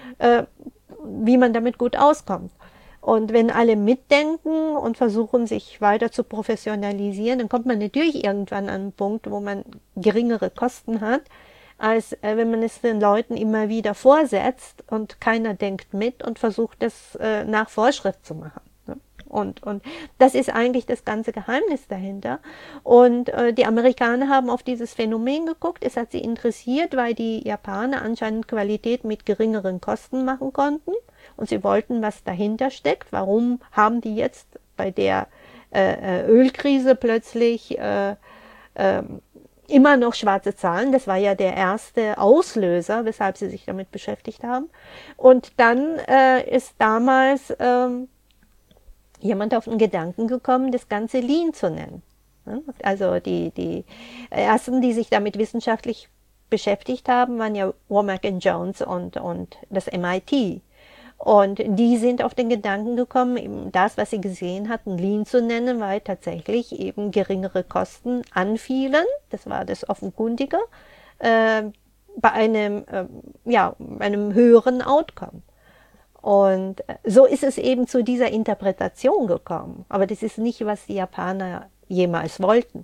äh, wie man damit gut auskommt. Und wenn alle mitdenken und versuchen, sich weiter zu professionalisieren, dann kommt man natürlich irgendwann an einen Punkt, wo man geringere Kosten hat, als äh, wenn man es den Leuten immer wieder vorsetzt und keiner denkt mit und versucht, das äh, nach Vorschrift zu machen. Ne? Und, und das ist eigentlich das ganze Geheimnis dahinter. Und äh, die Amerikaner haben auf dieses Phänomen geguckt, es hat sie interessiert, weil die Japaner anscheinend Qualität mit geringeren Kosten machen konnten. Und sie wollten, was dahinter steckt. Warum haben die jetzt bei der äh, Ölkrise plötzlich äh, äh, immer noch schwarze Zahlen? Das war ja der erste Auslöser, weshalb sie sich damit beschäftigt haben. Und dann äh, ist damals äh, jemand auf den Gedanken gekommen, das Ganze Lean zu nennen. Also die, die ersten, die sich damit wissenschaftlich beschäftigt haben, waren ja Womack and Jones und, und das M I T. Und die sind auf den Gedanken gekommen, eben das, was sie gesehen hatten, Lean zu nennen, weil tatsächlich eben geringere Kosten anfielen. Das war das Offenkundige, äh, bei einem, äh, ja, einem höheren Outcome. Und so ist es eben zu dieser Interpretation gekommen. Aber das ist nicht, was die Japaner jemals wollten.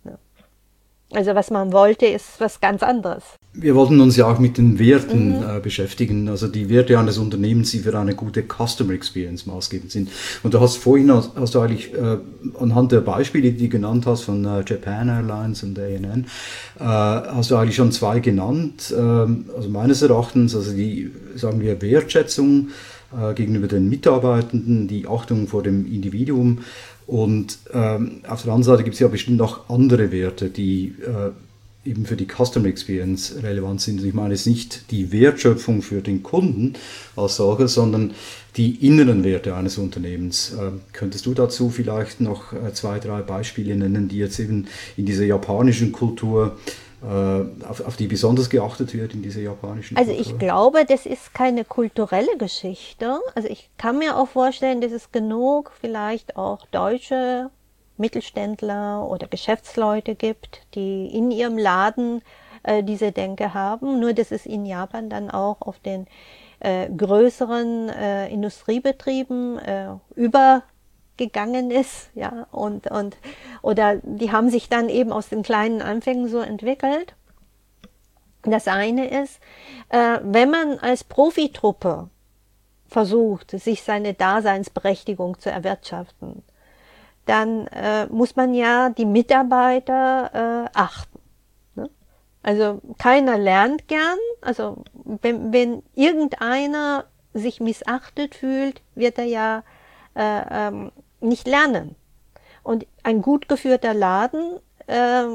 Also was man wollte, ist was ganz anderes. Wir wollten uns ja auch mit den Werten mhm. äh, beschäftigen, also die Werte eines Unternehmens, die für eine gute Customer Experience maßgebend sind. Und du hast vorhin, hast, hast du eigentlich äh, anhand der Beispiele, die du genannt hast, von äh, Japan Airlines und A and N, äh, hast du eigentlich schon zwei genannt. Äh, also meines Erachtens, also die, sagen wir, Wertschätzung äh, gegenüber den Mitarbeitenden, die Achtung vor dem Individuum. Und ähm, auf der anderen Seite gibt es ja bestimmt auch andere Werte, die äh, eben für die Customer Experience relevant sind. Und ich meine jetzt nicht die Wertschöpfung für den Kunden als solche, sondern die inneren Werte eines Unternehmens. Ähm, könntest du dazu vielleicht noch äh, zwei, drei Beispiele nennen, die jetzt eben in dieser japanischen Kultur Auf, auf die besonders geachtet wird in dieser japanischen Also Kultur? Ich glaube, das ist keine kulturelle Geschichte. Also ich kann mir auch vorstellen, dass es genug vielleicht auch deutsche Mittelständler oder Geschäftsleute gibt, die in ihrem Laden äh, diese Denke haben. Nur dass es in Japan dann auch auf den äh, größeren äh, Industriebetrieben äh, über gegangen ist, ja, und, und, oder die haben sich dann eben aus den kleinen Anfängen so entwickelt. Das eine ist, äh, wenn man als Profitruppe versucht, sich seine Daseinsberechtigung zu erwirtschaften, dann äh, muss man ja die Mitarbeiter äh, achten. Ne? Also keiner lernt gern, also wenn, wenn irgendeiner sich missachtet fühlt, wird er ja äh, ähm, nicht lernen. Und ein gut geführter Laden äh,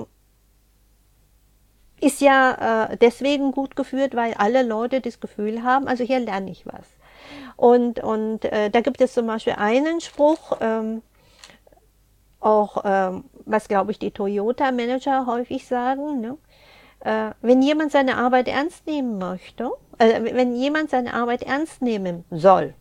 ist ja äh, deswegen gut geführt, weil alle Leute das Gefühl haben, also hier lerne ich was. Und, und äh, da gibt es zum Beispiel einen Spruch, ähm, auch ähm, was glaube ich die Toyota-Manager häufig sagen, ne? äh, wenn jemand seine Arbeit ernst nehmen möchte, äh, wenn jemand seine Arbeit ernst nehmen soll,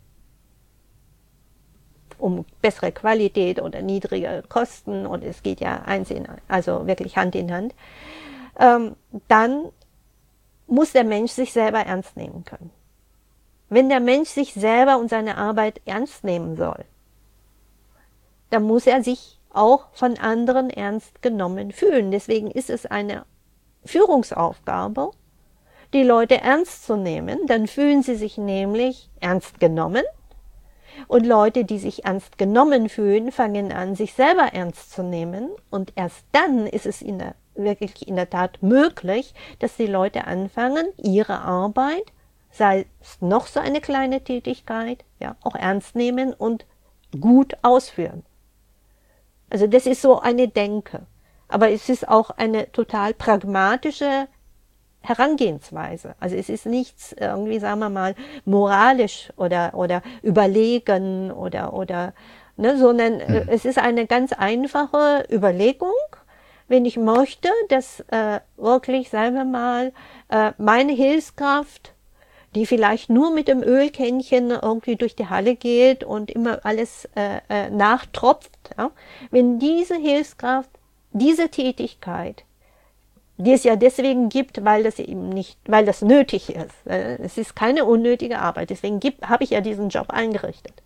um bessere Qualität oder niedrige Kosten, und es geht ja eins in, also wirklich Hand in Hand, ähm, dann muss der Mensch sich selber ernst nehmen können. Wenn der Mensch sich selber und seine Arbeit ernst nehmen soll, dann muss er sich auch von anderen ernst genommen fühlen. Deswegen ist es eine Führungsaufgabe, die Leute ernst zu nehmen. Dann fühlen sie sich nämlich ernst genommen. Und Leute, die sich ernst genommen fühlen, fangen an, sich selber ernst zu nehmen. Und erst dann ist es in der, wirklich in der Tat möglich, dass die Leute anfangen, ihre Arbeit, sei es noch so eine kleine Tätigkeit, ja, auch ernst nehmen und gut ausführen. Also das ist so eine Denke. Aber es ist auch eine total pragmatische Herangehensweise. Also es ist nichts irgendwie, sagen wir mal, moralisch oder, oder überlegen oder, oder, ne, sondern mhm. es ist eine ganz einfache Überlegung. Wenn ich möchte, dass äh, wirklich, sagen wir mal, äh, meine Hilfskraft, die vielleicht nur mit dem Ölkännchen irgendwie durch die Halle geht und immer alles äh, äh, nachtropft, ja, wenn diese Hilfskraft, diese Tätigkeit die es ja deswegen gibt, weil das eben nicht, weil das nötig ist. Es ist keine unnötige Arbeit, deswegen habe ich ja diesen Job eingerichtet.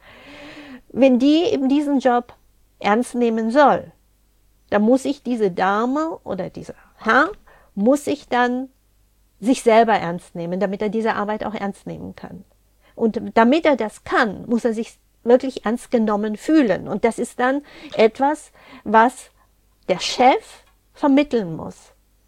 Wenn die eben diesen Job ernst nehmen soll, dann muss ich diese Dame oder dieser Herr, muss ich dann sich selber ernst nehmen, damit er diese Arbeit auch ernst nehmen kann. Und damit er das kann, muss er sich wirklich ernst genommen fühlen. Und das ist dann etwas, was der Chef vermitteln muss.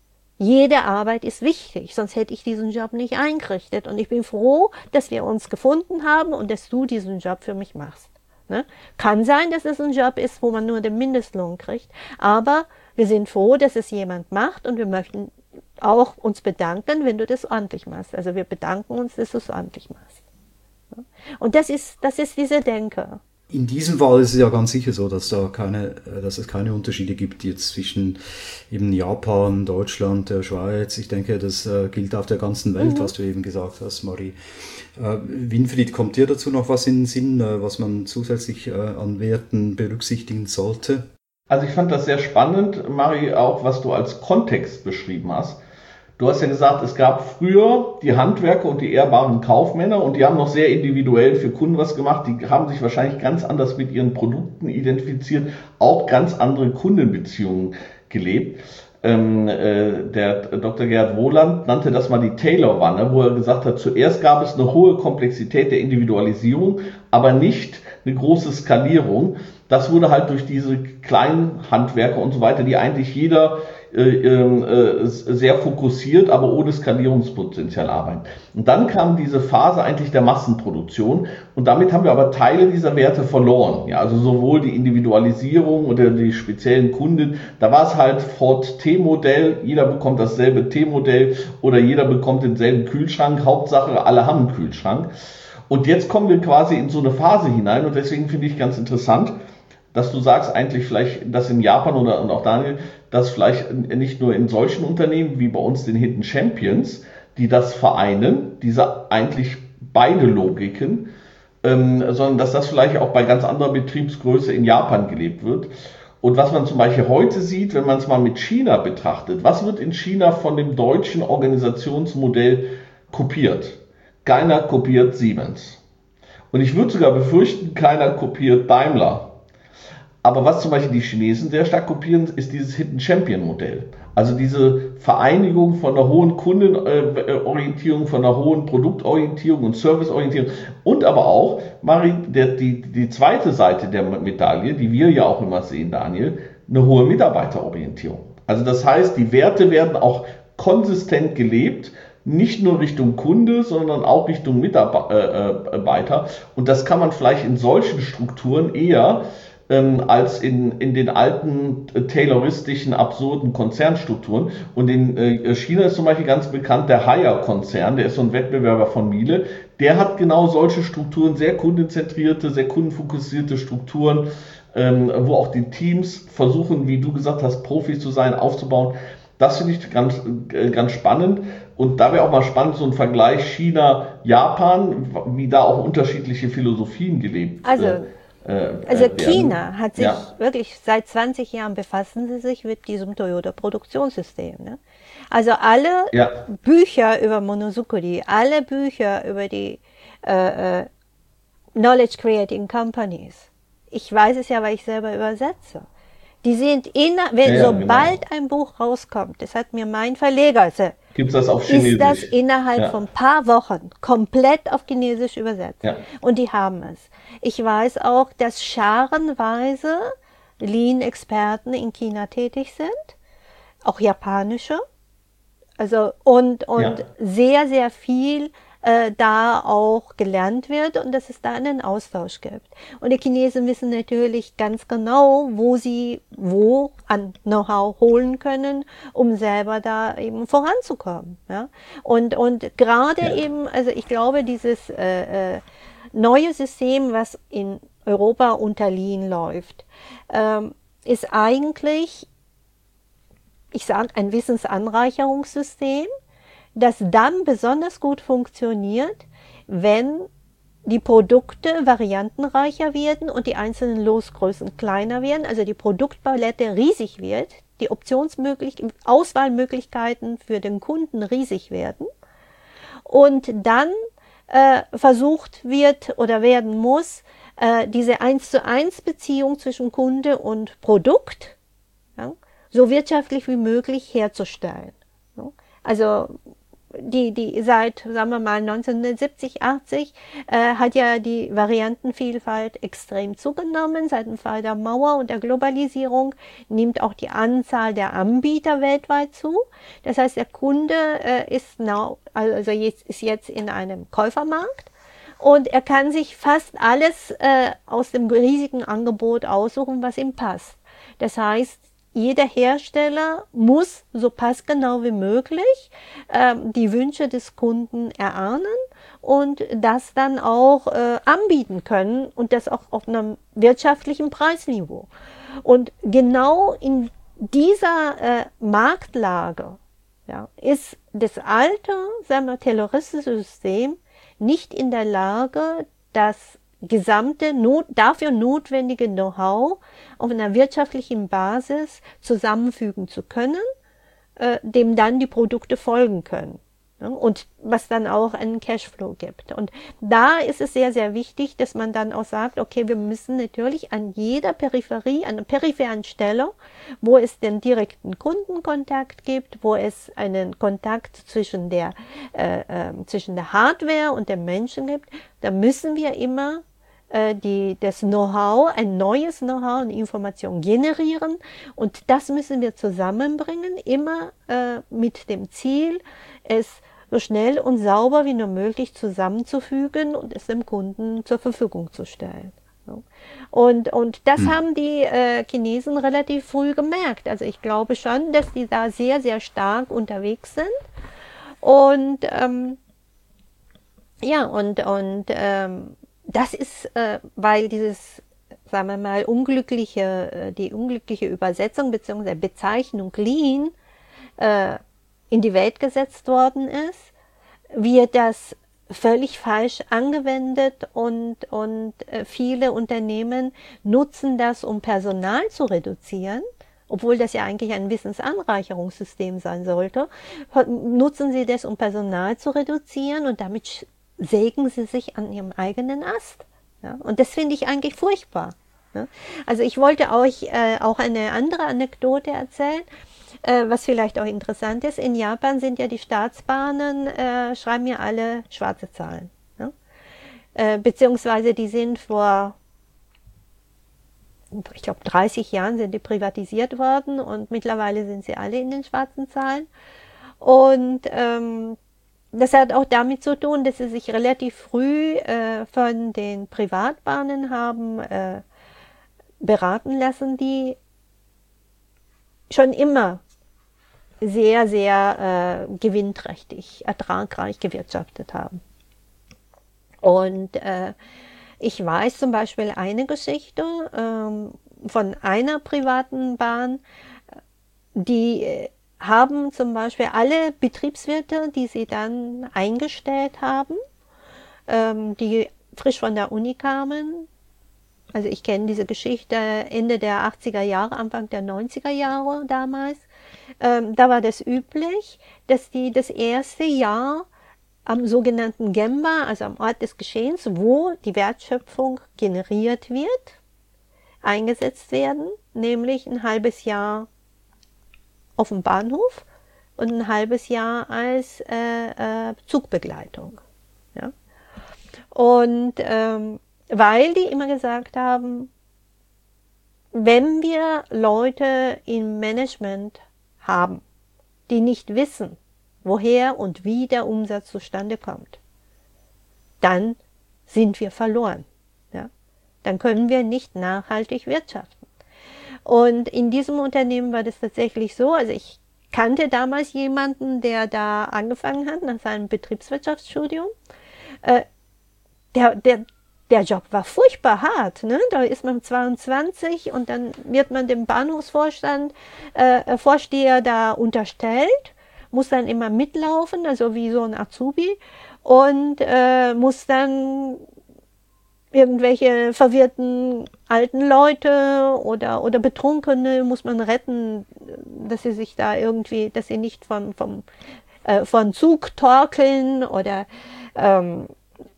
Jede Arbeit ist wichtig, sonst hätte ich diesen Job nicht eingerichtet. Und ich bin froh, dass wir uns gefunden haben und dass du diesen Job für mich machst. Ne? Kann sein, dass es ein Job ist, wo man nur den Mindestlohn kriegt, aber wir sind froh, dass es jemand macht und wir möchten auch uns bedanken, wenn du das ordentlich machst. Also wir bedanken uns, dass du es ordentlich machst. Ne? Und das ist, das ist diese Denke. In diesem Fall ist es ja ganz sicher so, dass da keine, dass es keine Unterschiede gibt jetzt zwischen eben Japan, Deutschland, der Schweiz. Ich denke, das äh, gilt auf der ganzen Welt, mhm. was du eben gesagt hast, Marie. Äh, Winfried, kommt dir dazu noch was in den Sinn, äh, was man zusätzlich äh, an Werten berücksichtigen sollte? Also ich fand das sehr spannend, Marie, auch was du als Kontext beschrieben hast. Du hast ja gesagt, es gab früher die Handwerker und die ehrbaren Kaufmänner und die haben noch sehr individuell für Kunden was gemacht. Die haben sich wahrscheinlich ganz anders mit ihren Produkten identifiziert, auch ganz andere Kundenbeziehungen gelebt. Ähm, äh, der Doktor Gerhard Wohland nannte das mal die Taylor-Wanne, wo er gesagt hat, zuerst gab es eine hohe Komplexität der Individualisierung, aber nicht eine große Skalierung. Das wurde halt durch diese kleinen Handwerker und so weiter, die eigentlich jeder äh, äh, sehr fokussiert, aber ohne Skalierungspotenzial arbeiten. Und dann kam diese Phase eigentlich der Massenproduktion und damit haben wir aber Teile dieser Werte verloren. Ja, also sowohl die Individualisierung oder die speziellen Kunden, da war es halt Ford T-Modell, jeder bekommt dasselbe T-Modell oder jeder bekommt denselben Kühlschrank, Hauptsache alle haben einen Kühlschrank. Und jetzt kommen wir quasi in so eine Phase hinein und deswegen finde ich ganz interessant, dass du sagst eigentlich vielleicht, dass in Japan oder und auch Daniel, dass vielleicht nicht nur in solchen Unternehmen wie bei uns den Hidden Champions, die das vereinen, diese eigentlich beide Logiken, ähm, sondern dass das vielleicht auch bei ganz anderer Betriebsgröße in Japan gelebt wird. Und was man zum Beispiel heute sieht, wenn man es mal mit China betrachtet, was wird in China von dem deutschen Organisationsmodell kopiert? Keiner kopiert Siemens. Und ich würde sogar befürchten, keiner kopiert Daimler. Aber was zum Beispiel die Chinesen sehr stark kopieren, ist dieses Hidden Champion Modell. Also diese Vereinigung von einer hohen Kundenorientierung, von einer hohen Produktorientierung und Serviceorientierung und aber auch, Marie, der, die, die zweite Seite der Medaille, die wir ja auch immer sehen, Daniel, eine hohe Mitarbeiterorientierung. Also das heißt, die Werte werden auch konsistent gelebt, nicht nur Richtung Kunde, sondern auch Richtung Mitarbeiter. Und das kann man vielleicht in solchen Strukturen eher ähm, als in, in den alten äh, tayloristischen, absurden Konzernstrukturen. Und in äh, China ist zum Beispiel ganz bekannt der Haier-Konzern, der ist so ein Wettbewerber von Miele. Der hat genau solche Strukturen, sehr kundenzentrierte, sehr kundenfokussierte Strukturen, ähm, wo auch die Teams versuchen, wie du gesagt hast, Profis zu sein, aufzubauen. Das finde ich ganz, ganz spannend. Und da wäre auch mal spannend, so ein Vergleich China-Japan, wie da auch unterschiedliche Philosophien gelebt also, äh, also werden. China hat sich ja. wirklich, seit zwanzig Jahren befassen sie sich mit diesem Toyota-Produktionssystem. Ne? Also alle ja. Bücher über Monozukuri, alle Bücher über die äh, äh, Knowledge Creating Companies, ich weiß es ja, weil ich selber übersetze. Die sind inner, wenn ja, sobald genau. ein Buch rauskommt, das hat mir mein Verleger also, Gibt's das auf Chinesisch? ist das innerhalb ja. von ein paar Wochen komplett auf Chinesisch übersetzt. Ja. Und die haben es. Ich weiß auch, dass scharenweise Lean-Experten in China tätig sind, auch japanische. Also und und Ja. sehr, sehr viel äh, da auch gelernt wird und dass es da einen Austausch gibt. Und die Chinesen wissen natürlich ganz genau, wo sie wo an Know-how holen können, um selber da eben voranzukommen. Ja? Und und gerade Ja. eben, also ich glaube, dieses äh, äh, neue System, was in Europa unter Lean läuft, ähm, ist eigentlich, ich sage, ein Wissensanreicherungssystem, das dann besonders gut funktioniert, wenn die Produkte variantenreicher werden und die einzelnen Losgrößen kleiner werden, also die Produktpalette riesig wird, die Optionsmöglichkeiten, Auswahlmöglichkeiten für den Kunden riesig werden und dann äh, versucht wird oder werden muss, äh, diese eins zu eins Beziehung zwischen Kunde und Produkt, ja, so wirtschaftlich wie möglich herzustellen. Ja. Also die, die seit, sagen wir mal, neunzehnhundertsiebzig, achtzig äh, hat ja die Variantenvielfalt extrem zugenommen. Seit dem Fall der Mauer und der Globalisierung nimmt auch die Anzahl der Anbieter weltweit zu. Das heißt, der Kunde äh, ist, now, also jetzt, ist jetzt in einem Käufermarkt und er kann sich fast alles äh, aus dem riesigen Angebot aussuchen, was ihm passt. Das heißt, jeder Hersteller muss so passgenau wie möglich ähm, die Wünsche des Kunden erahnen und das dann auch äh, anbieten können und das auch auf einem wirtschaftlichen Preisniveau. Und genau in dieser äh, Marktlage, ja, ist das alte, sagen wir, terroristische System nicht in der Lage, das gesamte not, dafür notwendige Know-how auf einer wirtschaftlichen Basis zusammenfügen zu können, äh, dem dann die Produkte folgen können. Ja, und was dann auch einen Cashflow gibt. Und da ist es sehr, sehr wichtig, dass man dann auch sagt, okay, wir müssen natürlich an jeder Peripherie, an einer peripheren Stelle, wo es den direkten Kundenkontakt gibt, wo es einen Kontakt zwischen der, äh, äh, zwischen der Hardware und dem Menschen gibt, da müssen wir immer äh, die, das Know-how, ein neues Know-how und Information generieren. Und das müssen wir zusammenbringen, immer äh, mit dem Ziel, es so schnell und sauber wie nur möglich zusammenzufügen und es dem Kunden zur Verfügung zu stellen. Und, und das hm. haben die äh, Chinesen relativ früh gemerkt. Also ich glaube schon, dass die da sehr, sehr stark unterwegs sind. Und ähm, ja, und, und ähm, das ist, äh, weil dieses, sagen wir mal, unglückliche, äh, die unglückliche Übersetzung bzw. Bezeichnung Lean äh, in die Welt gesetzt worden ist, wird das völlig falsch angewendet und, und äh, viele Unternehmen nutzen das, um Personal zu reduzieren, obwohl das ja eigentlich ein Wissensanreicherungssystem sein sollte, nutzen sie das, um Personal zu reduzieren und damit sägen sie sich an ihrem eigenen Ast. Ja? Und das finde ich eigentlich furchtbar. Ja? Also ich wollte euch äh, auch eine andere Anekdote erzählen, was vielleicht auch interessant ist. In Japan sind ja die Staatsbahnen, äh, schreiben ja alle schwarze Zahlen. Ne? Äh, beziehungsweise die sind vor, ich glaube, dreißig Jahren sind die privatisiert worden und mittlerweile sind sie alle in den schwarzen Zahlen. Und ähm, das hat auch damit zu tun, dass sie sich relativ früh äh, von den Privatbahnen haben äh, beraten lassen, die schon immer sehr, sehr äh, gewinnträchtig, ertragreich gewirtschaftet haben. Und äh, ich weiß zum Beispiel eine Geschichte ähm, von einer privaten Bahn, die äh, haben zum Beispiel alle Betriebswirte, die sie dann eingestellt haben, ähm, die frisch von der Uni kamen. Also ich kenne diese Geschichte Ende der achtziger Jahre, Anfang der neunziger Jahre damals. Ähm, da war das üblich, dass die das erste Jahr am sogenannten Gemba, also am Ort des Geschehens, wo die Wertschöpfung generiert wird, eingesetzt werden, nämlich ein halbes Jahr auf dem Bahnhof und ein halbes Jahr als äh, äh, Zugbegleitung. Ja? Und ähm, weil die immer gesagt haben, wenn wir Leute im Management haben, die nicht wissen, woher und wie der Umsatz zustande kommt, dann sind wir verloren. Ja? Dann können wir nicht nachhaltig wirtschaften. Und in diesem Unternehmen war das tatsächlich so, also ich kannte damals jemanden, der da angefangen hat nach seinem Betriebswirtschaftsstudium. Äh, der, der, der Job war furchtbar hart. Ne? Da ist man zweiundzwanzig und dann wird man dem Bahnhofsvorstand, äh, Vorsteher da unterstellt, muss dann immer mitlaufen, also wie so ein Azubi, und äh, muss dann irgendwelche verwirrten alten Leute oder, oder Betrunkene muss man retten, dass sie sich da irgendwie, dass sie nicht von, vom, äh, von Zug torkeln oder ähm,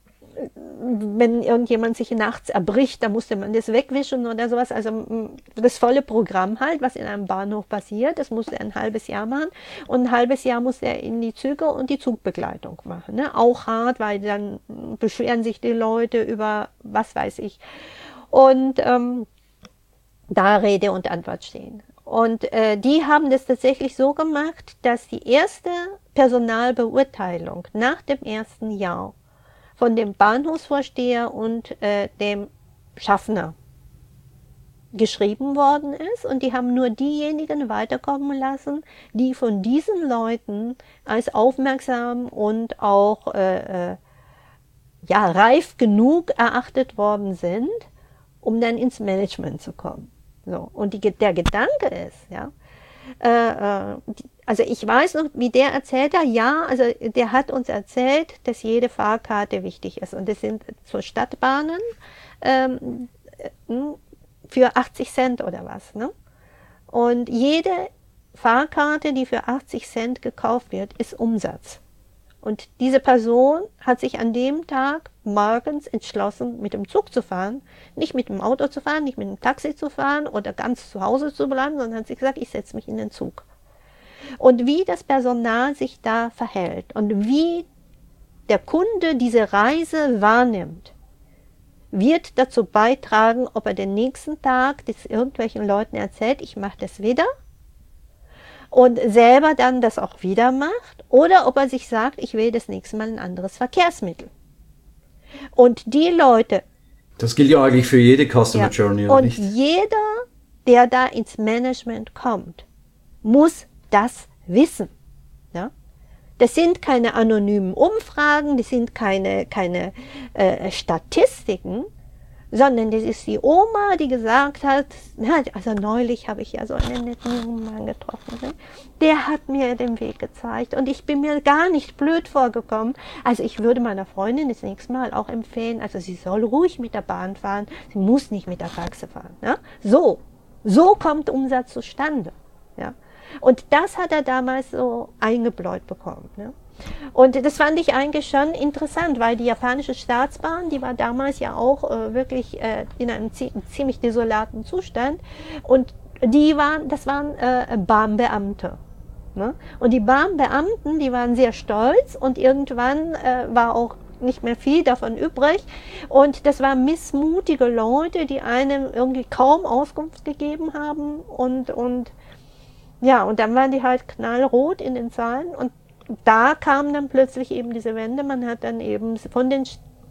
wenn irgendjemand sich nachts erbricht, da musste man das wegwischen oder sowas. Also das volle Programm halt, was in einem Bahnhof passiert, das musste er ein halbes Jahr machen. Und ein halbes Jahr musste er in die Züge und die Zugbegleitung machen. Ne? Auch hart, weil dann beschweren sich die Leute über was weiß ich. Und ähm, da Rede und Antwort stehen. Und äh, die haben das tatsächlich so gemacht, dass die erste Personalbeurteilung nach dem ersten Jahr von dem Bahnhofsvorsteher und äh, dem Schaffner geschrieben worden ist. Und die haben nur diejenigen weiterkommen lassen, die von diesen Leuten als aufmerksam und auch äh, äh, ja, reif genug erachtet worden sind, um dann ins Management zu kommen. So. Und die, der Gedanke ist, ja, äh, äh, die, also ich weiß noch, wie der erzählt hat, ja, also der hat uns erzählt, dass jede Fahrkarte wichtig ist. Und das sind so Stadtbahnen ähm, für achtzig Cent oder was. Ne? Und jede Fahrkarte, die für achtzig Cent gekauft wird, ist Umsatz. Und diese Person hat sich an dem Tag morgens entschlossen, mit dem Zug zu fahren, nicht mit dem Auto zu fahren, nicht mit dem Taxi zu fahren oder ganz zu Hause zu bleiben, sondern hat sich gesagt, ich setze mich in den Zug. Und wie das Personal sich da verhält und wie der Kunde diese Reise wahrnimmt, wird dazu beitragen, ob er den nächsten Tag das irgendwelchen Leuten erzählt, ich mache das wieder und selber dann das auch wieder macht oder ob er sich sagt, ich will das nächste Mal ein anderes Verkehrsmittel. Und die Leute... Das gilt ja eigentlich für jede Customer ja, Journey, oder und nicht? Und jeder, der da ins Management kommt, muss das wissen. Ja? Das sind keine anonymen Umfragen, das sind keine, keine äh, Statistiken, sondern das ist die Oma, die gesagt hat, na, also neulich habe ich ja so einen netten jungen Mann getroffen, ne? Der hat mir den Weg gezeigt und ich bin mir gar nicht blöd vorgekommen. Also ich würde meiner Freundin das nächste Mal auch empfehlen, also sie soll ruhig mit der Bahn fahren, sie muss nicht mit der Taxe fahren. Ja? So, so kommt Umsatz zustande. Ja? Und das hat er damals so eingebläut bekommen. Ne? Und das fand ich eigentlich schon interessant, weil die japanische Staatsbahn, die war damals ja auch äh, wirklich äh, in einem zie ziemlich desolaten Zustand. Und die waren, das waren äh, Bahnbeamte. Ne? Und die Bahnbeamten, die waren sehr stolz und irgendwann äh, war auch nicht mehr viel davon übrig. Und das waren missmutige Leute, die einem irgendwie kaum Auskunft gegeben haben und, und ja, und dann waren die halt knallrot in den Zahlen und da kam dann plötzlich eben diese Wende. Man hat dann eben von den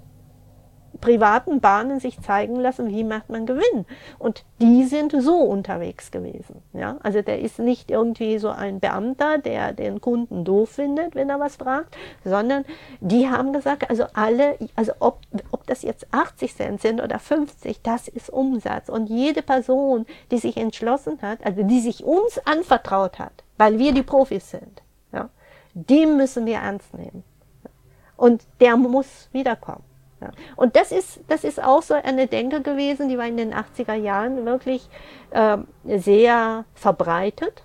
privaten Bahnen sich zeigen lassen, wie macht man Gewinn. Und die sind so unterwegs gewesen. Ja? Also der ist nicht irgendwie so ein Beamter, der den Kunden doof findet, wenn er was fragt, sondern die haben gesagt, also alle, also ob, ob das jetzt achtzig Cent sind oder fünfzig, das ist Umsatz. Und jede Person, die sich entschlossen hat, also die sich uns anvertraut hat, weil wir die Profis sind, ja, die müssen wir ernst nehmen. Und der muss wiederkommen. Ja. Und das ist, das ist auch so eine Denke gewesen, die war in den achtziger Jahren wirklich äh, sehr verbreitet.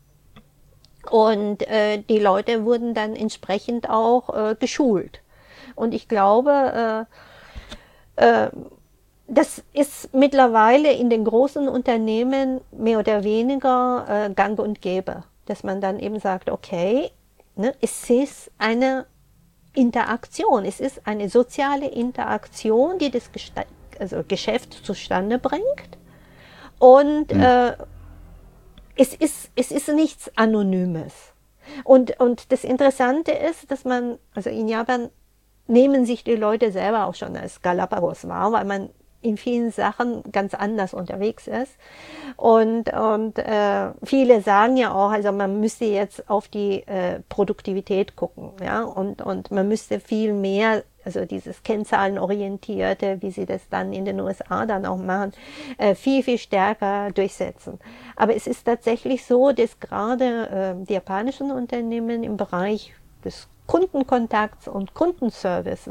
Und äh, die Leute wurden dann entsprechend auch äh, geschult. Und ich glaube, äh, äh, das ist mittlerweile in den großen Unternehmen mehr oder weniger äh, gang und gäbe, dass man dann eben sagt, okay, ne, es ist eine Interaktion, es ist eine soziale Interaktion, die das Gesta also Geschäft zustande bringt und mhm. äh, es ist, es ist nichts Anonymes. Und, und das Interessante ist, dass man, also in Japan nehmen sich die Leute selber auch schon als Galapagos wahr, weil man in vielen Sachen ganz anders unterwegs ist. Und, und äh, viele sagen ja auch, also man müsste jetzt auf die äh, Produktivität gucken, ja, und, und man müsste viel mehr, also dieses Kennzahlenorientierte, wie sie das dann in den U S A dann auch machen, äh, viel, viel stärker durchsetzen. Aber es ist tatsächlich so, dass gerade äh, die japanischen Unternehmen im Bereich des Kundenkontakts und Kundenservices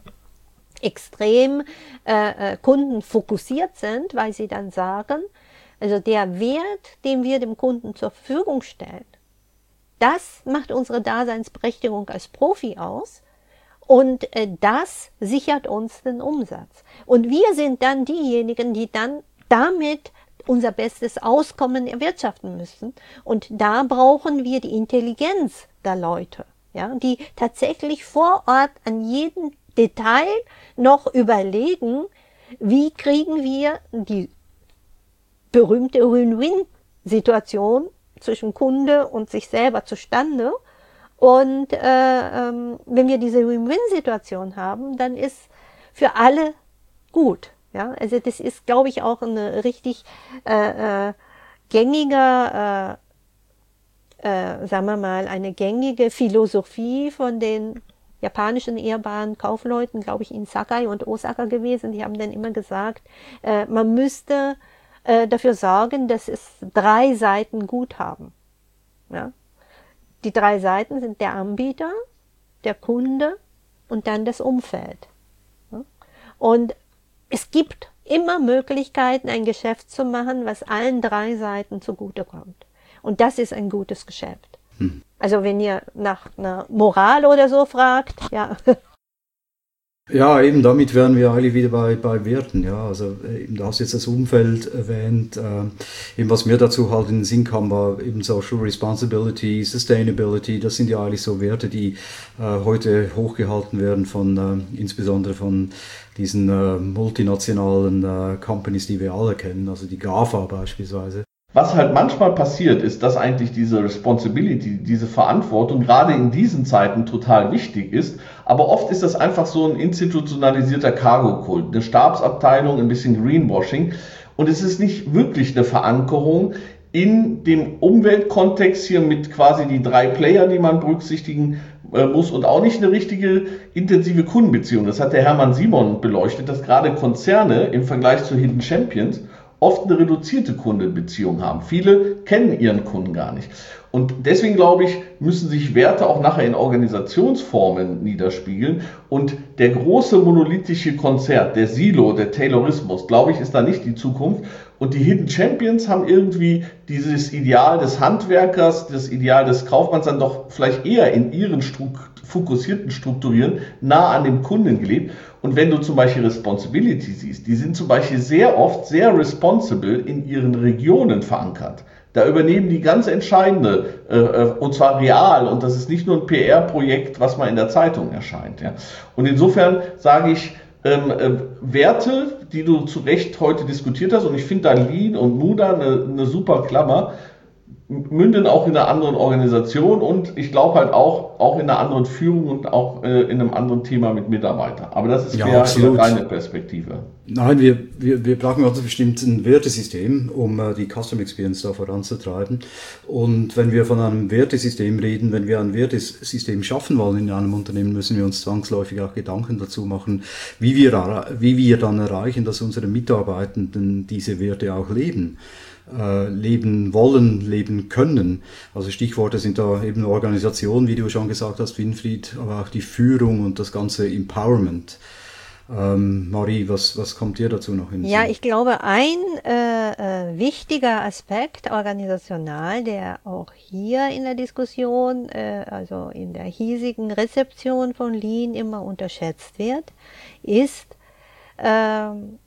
extrem äh, kundenfokussiert sind, weil sie dann sagen, Also der Wert, den wir dem Kunden zur Verfügung stellen, das macht unsere Daseinsberechtigung als Profi aus und äh, das sichert uns den Umsatz. Und wir sind dann diejenigen, die dann damit unser bestes Auskommen erwirtschaften müssen. Und da brauchen wir die Intelligenz der Leute, ja, die tatsächlich vor Ort an jedem Detail noch überlegen, wie kriegen wir die berühmte Win-Win-Situation zwischen Kunde und sich selber zustande. Und äh, ähm, wenn wir diese Win-Win-Situation haben, dann ist für alle gut. Ja, also das ist, glaube ich, auch eine richtig äh, äh, gängige, äh, äh, sagen wir mal, eine gängige Philosophie von den japanischen ehrbaren Kaufleuten, glaube ich, in Sakai und Osaka gewesen. Die haben dann immer gesagt, äh, man müsste äh, dafür sorgen, dass es drei Seiten gut haben. Ja? Die drei Seiten sind der Anbieter, der Kunde und dann das Umfeld. Ja? Und es gibt immer Möglichkeiten, ein Geschäft zu machen, was allen drei Seiten zugutekommt. Und das ist ein gutes Geschäft. Hm. Also wenn ihr nach einer Moral oder so fragt, ja. Ja, eben damit wären wir eigentlich wieder bei, bei Werten. Ja, also eben, du hast jetzt das Umfeld erwähnt. Äh, eben was mir dazu halt in den Sinn kam, war eben Social Responsibility, Sustainability. Das sind ja eigentlich so Werte, die äh, heute hochgehalten werden von äh, insbesondere von diesen äh, multinationalen äh, Companies, die wir alle kennen, also die GAFA beispielsweise. Was halt manchmal passiert, ist, dass eigentlich diese Responsibility, diese Verantwortung gerade in diesen Zeiten total wichtig ist. Aber oft ist das einfach so ein institutionalisierter Cargo-Kult, eine Stabsabteilung, ein bisschen Greenwashing. Und es ist nicht wirklich eine Verankerung in dem Umweltkontext hier mit quasi die drei Player, die man berücksichtigen muss, und auch nicht eine richtige intensive Kundenbeziehung. Das hat der Hermann Simon beleuchtet, dass gerade Konzerne im Vergleich zu Hidden Champions oft eine reduzierte Kundenbeziehung haben. Viele kennen ihren Kunden gar nicht. Und deswegen, glaube ich, müssen sich Werte auch nachher in Organisationsformen niederspiegeln. Und der große monolithische Konzert, der Silo, der Taylorismus, glaube ich, ist da nicht die Zukunft. Und die Hidden Champions haben irgendwie dieses Ideal des Handwerkers, das Ideal des Kaufmanns dann doch vielleicht eher in ihren Stru- fokussierten Strukturieren nah an dem Kunden gelebt. Und wenn du zum Beispiel Responsibility siehst, die sind zum Beispiel sehr oft sehr responsible in ihren Regionen verankert. Da übernehmen die ganz entscheidende, äh, und zwar real, und das ist nicht nur ein P R-Projekt, was mal in der Zeitung erscheint. Ja. Und insofern sage ich, ähm, äh, Werte, die du zu Recht heute diskutiert hast, und ich finde da Lean und Muda eine, eine super Klammer, münden auch in einer anderen Organisation und ich glaube halt auch, auch in einer anderen Führung und auch äh, in einem anderen Thema mit Mitarbeitern. Aber das ist ja, eher absolut. deine Perspektive. Nein, wir, wir, wir brauchen ganz bestimmt ein Wertesystem, um äh, die Customer Experience da voranzutreiben. Und wenn wir von einem Wertesystem reden, wenn wir ein Wertesystem schaffen wollen in einem Unternehmen, müssen wir uns zwangsläufig auch Gedanken dazu machen, wie wir, wie wir dann erreichen, dass unsere Mitarbeitenden diese Werte auch leben. leben wollen, leben können. Also Stichworte sind da eben Organisation, wie du schon gesagt hast, Winfried, aber auch die Führung und das ganze Empowerment. Ähm, Marie, was, was kommt dir dazu noch hin? Ja, ich glaube, ein äh, äh, wichtiger Aspekt organisational, der auch hier in der Diskussion, äh, also in der hiesigen Rezeption von Lean immer unterschätzt wird, ist, ähm,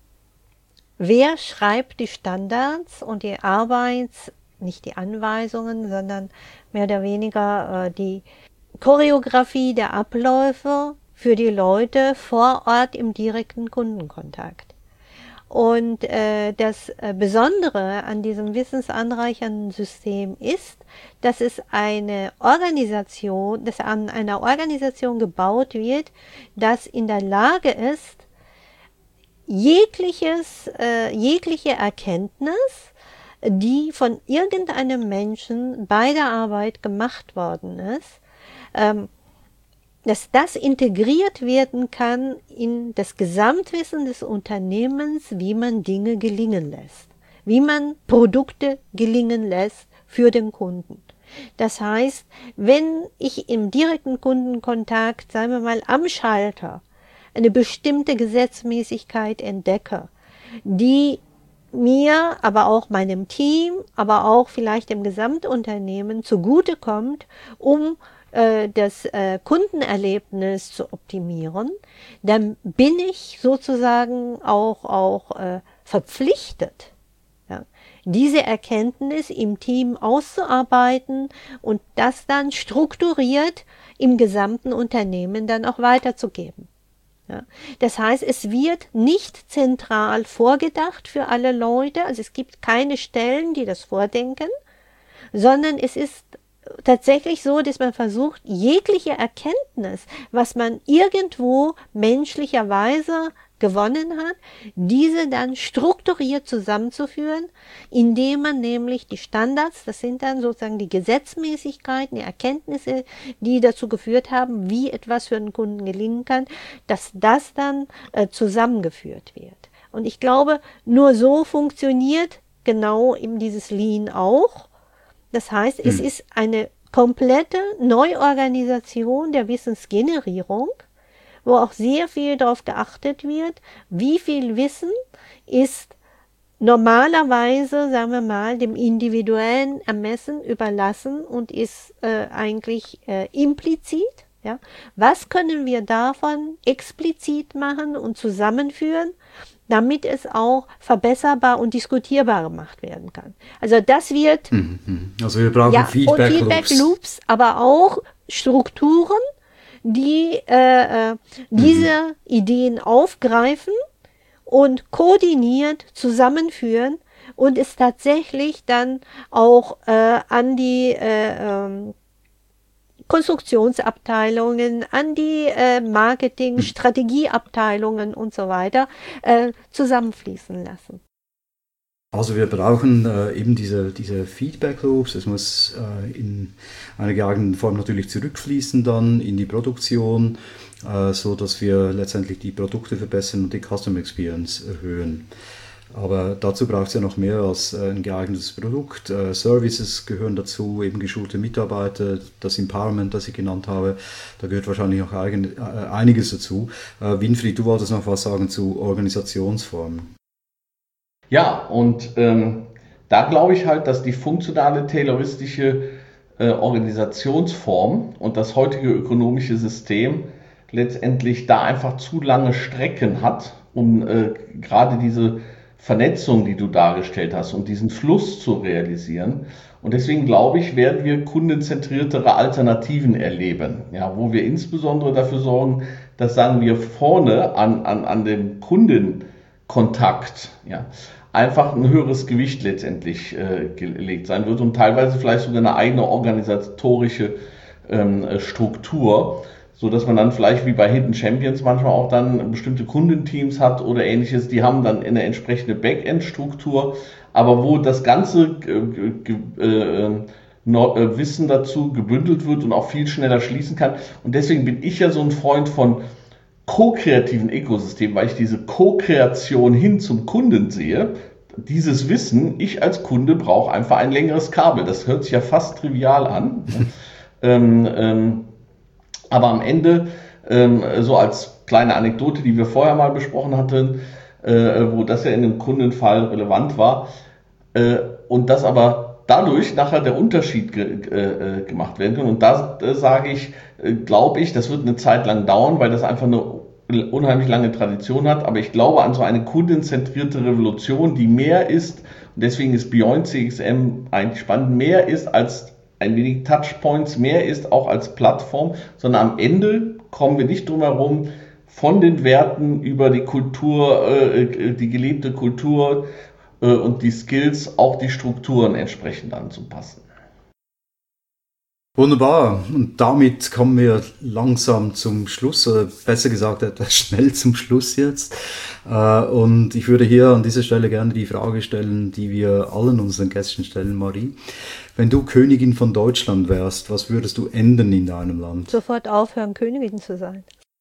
wer schreibt die Standards und die Arbeits-, nicht die Anweisungen, sondern mehr oder weniger äh, die Choreografie der Abläufe für die Leute vor Ort im direkten Kundenkontakt. Und äh, das äh, Besondere an diesem wissensanreichernden System ist, dass es eine Organisation, dass an einer Organisation gebaut wird, das in der Lage ist, jegliches, äh, jegliche Erkenntnis, die von irgendeinem Menschen bei der Arbeit gemacht worden ist, ähm, dass das integriert werden kann in das Gesamtwissen des Unternehmens, wie man Dinge gelingen lässt, wie man Produkte gelingen lässt für den Kunden. Das heißt, wenn ich im direkten Kundenkontakt, sagen wir mal, am Schalter eine bestimmte Gesetzmäßigkeit entdecke, die mir, aber auch meinem Team, aber auch vielleicht dem Gesamtunternehmen zugutekommt, um äh, das äh, Kundenerlebnis zu optimieren, dann bin ich sozusagen auch, auch äh, verpflichtet, ja, diese Erkenntnis im Team auszuarbeiten und das dann strukturiert im gesamten Unternehmen dann auch weiterzugeben. Ja. Das heißt, es wird nicht zentral vorgedacht für alle Leute, also es gibt keine Stellen, die das vordenken, sondern es ist tatsächlich so, dass man versucht, jegliche Erkenntnis, was man irgendwo menschlicherweise gewonnen hat, diese dann strukturiert zusammenzuführen, indem man nämlich die Standards, das sind dann sozusagen die Gesetzmäßigkeiten, die Erkenntnisse, die dazu geführt haben, wie etwas für einen Kunden gelingen kann, dass das dann äh, zusammengeführt wird. Und ich glaube, nur so funktioniert genau eben dieses Lean auch. Das heißt, hm. es ist eine komplette Neuorganisation der Wissensgenerierung, wo auch sehr viel darauf geachtet wird, wie viel Wissen ist normalerweise, sagen wir mal, dem individuellen Ermessen überlassen und ist äh, eigentlich äh, implizit. Ja? Was können wir davon explizit machen und zusammenführen, damit es auch verbesserbar und diskutierbar gemacht werden kann. Also das wird... Also wir brauchen ja, Feedback, Feedback Loops. Loops, aber auch Strukturen, die äh, diese mhm. Ideen aufgreifen und koordiniert zusammenführen und es tatsächlich dann auch äh, an die äh, äh, Konstruktionsabteilungen, an die äh, Marketing-, Strategieabteilungen und so weiter äh, zusammenfließen lassen. Also wir brauchen äh, eben diese, diese Feedback Loops, es muss äh, in einer geeigneten Form natürlich zurückfließen dann in die Produktion, äh, so dass wir letztendlich die Produkte verbessern und die Customer Experience erhöhen. Aber dazu braucht es ja noch mehr als äh, ein geeignetes Produkt. Äh, Services gehören dazu, eben geschulte Mitarbeiter, das Empowerment, das ich genannt habe, da gehört wahrscheinlich noch eigen, äh, einiges dazu. Äh, Winfried, du wolltest noch was sagen zu Organisationsformen. Ja, und ähm, da glaube ich halt, dass die funktionale tayloristische äh, Organisationsform und das heutige ökonomische System letztendlich da einfach zu lange Strecken hat, um äh, gerade diese Vernetzung, die du dargestellt hast, und diesen Fluss zu realisieren. Und deswegen glaube ich, werden wir kundenzentriertere Alternativen erleben, ja, wo wir insbesondere dafür sorgen, dass, sagen wir, vorne an, an, an dem Kundenkontakt, ja, einfach ein höheres Gewicht letztendlich äh, gelegt sein wird und teilweise vielleicht sogar eine eigene organisatorische ähm, Struktur, so dass man dann vielleicht wie bei Hidden Champions manchmal auch dann bestimmte Kundenteams hat oder ähnliches, die haben dann eine entsprechende Backend-Struktur, aber wo das ganze äh, äh, äh, Wissen dazu gebündelt wird und auch viel schneller schließen kann. Und deswegen bin ich ja so ein Freund von ko-kreativen Ökosystemen, weil ich diese Ko-Kreation hin zum Kunden sehe. Dieses Wissen, ich als Kunde brauche einfach ein längeres Kabel. Das hört sich ja fast trivial an. ähm, ähm, aber am Ende, ähm, so als kleine Anekdote, die wir vorher mal besprochen hatten, äh, wo das ja in dem Kundenfall relevant war, äh, und das aber dadurch nachher der Unterschied ge- äh, gemacht werden kann. Und da äh, sage ich, äh, glaube ich, das wird eine Zeit lang dauern, weil das einfach eine unheimlich lange Tradition hat, aber ich glaube an so eine kundenzentrierte Revolution, die mehr ist, und deswegen ist Beyond C X M eigentlich spannend, mehr ist als ein wenig Touchpoints, mehr ist auch als Plattform, sondern am Ende kommen wir nicht drum herum, von den Werten über die Kultur, äh, die gelebte Kultur äh, und die Skills, auch die Strukturen entsprechend anzupassen. Wunderbar. Und damit kommen wir langsam zum Schluss, oder besser gesagt etwas schnell zum Schluss jetzt. Und ich würde hier an dieser Stelle gerne die Frage stellen, die wir allen unseren Gästen stellen, Marie. Wenn du Königin von Deutschland wärst, was würdest du ändern in deinem Land? Sofort aufhören, Königin zu sein.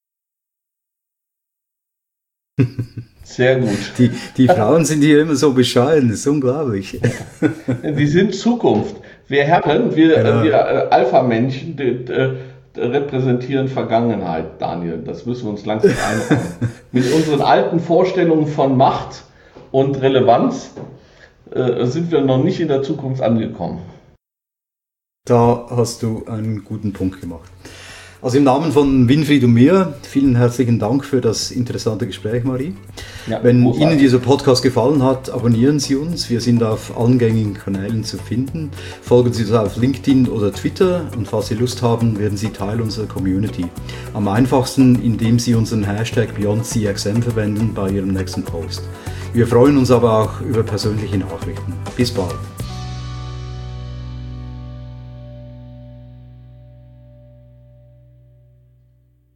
Sehr gut. Die, die Frauen sind hier immer so bescheiden, das ist unglaublich. Die sind Zukunft. Wir Herren, wir, genau. wir äh, Alpha-Männchen, die, die, die repräsentieren Vergangenheit, Daniel. Das müssen wir uns langsam einräumen. Mit unseren alten Vorstellungen von Macht und Relevanz äh, sind wir noch nicht in der Zukunft angekommen. Da hast du einen guten Punkt gemacht. Also im Namen von Winfried und mir, vielen herzlichen Dank für das interessante Gespräch, Marie. Ja, Wenn großartig. Ihnen dieser Podcast gefallen hat, abonnieren Sie uns. Wir sind auf allen gängigen Kanälen zu finden. Folgen Sie uns auf LinkedIn oder Twitter und falls Sie Lust haben, werden Sie Teil unserer Community. Am einfachsten, indem Sie unseren Hashtag Beyond C X M verwenden bei Ihrem nächsten Post. Wir freuen uns aber auch über persönliche Nachrichten. Bis bald.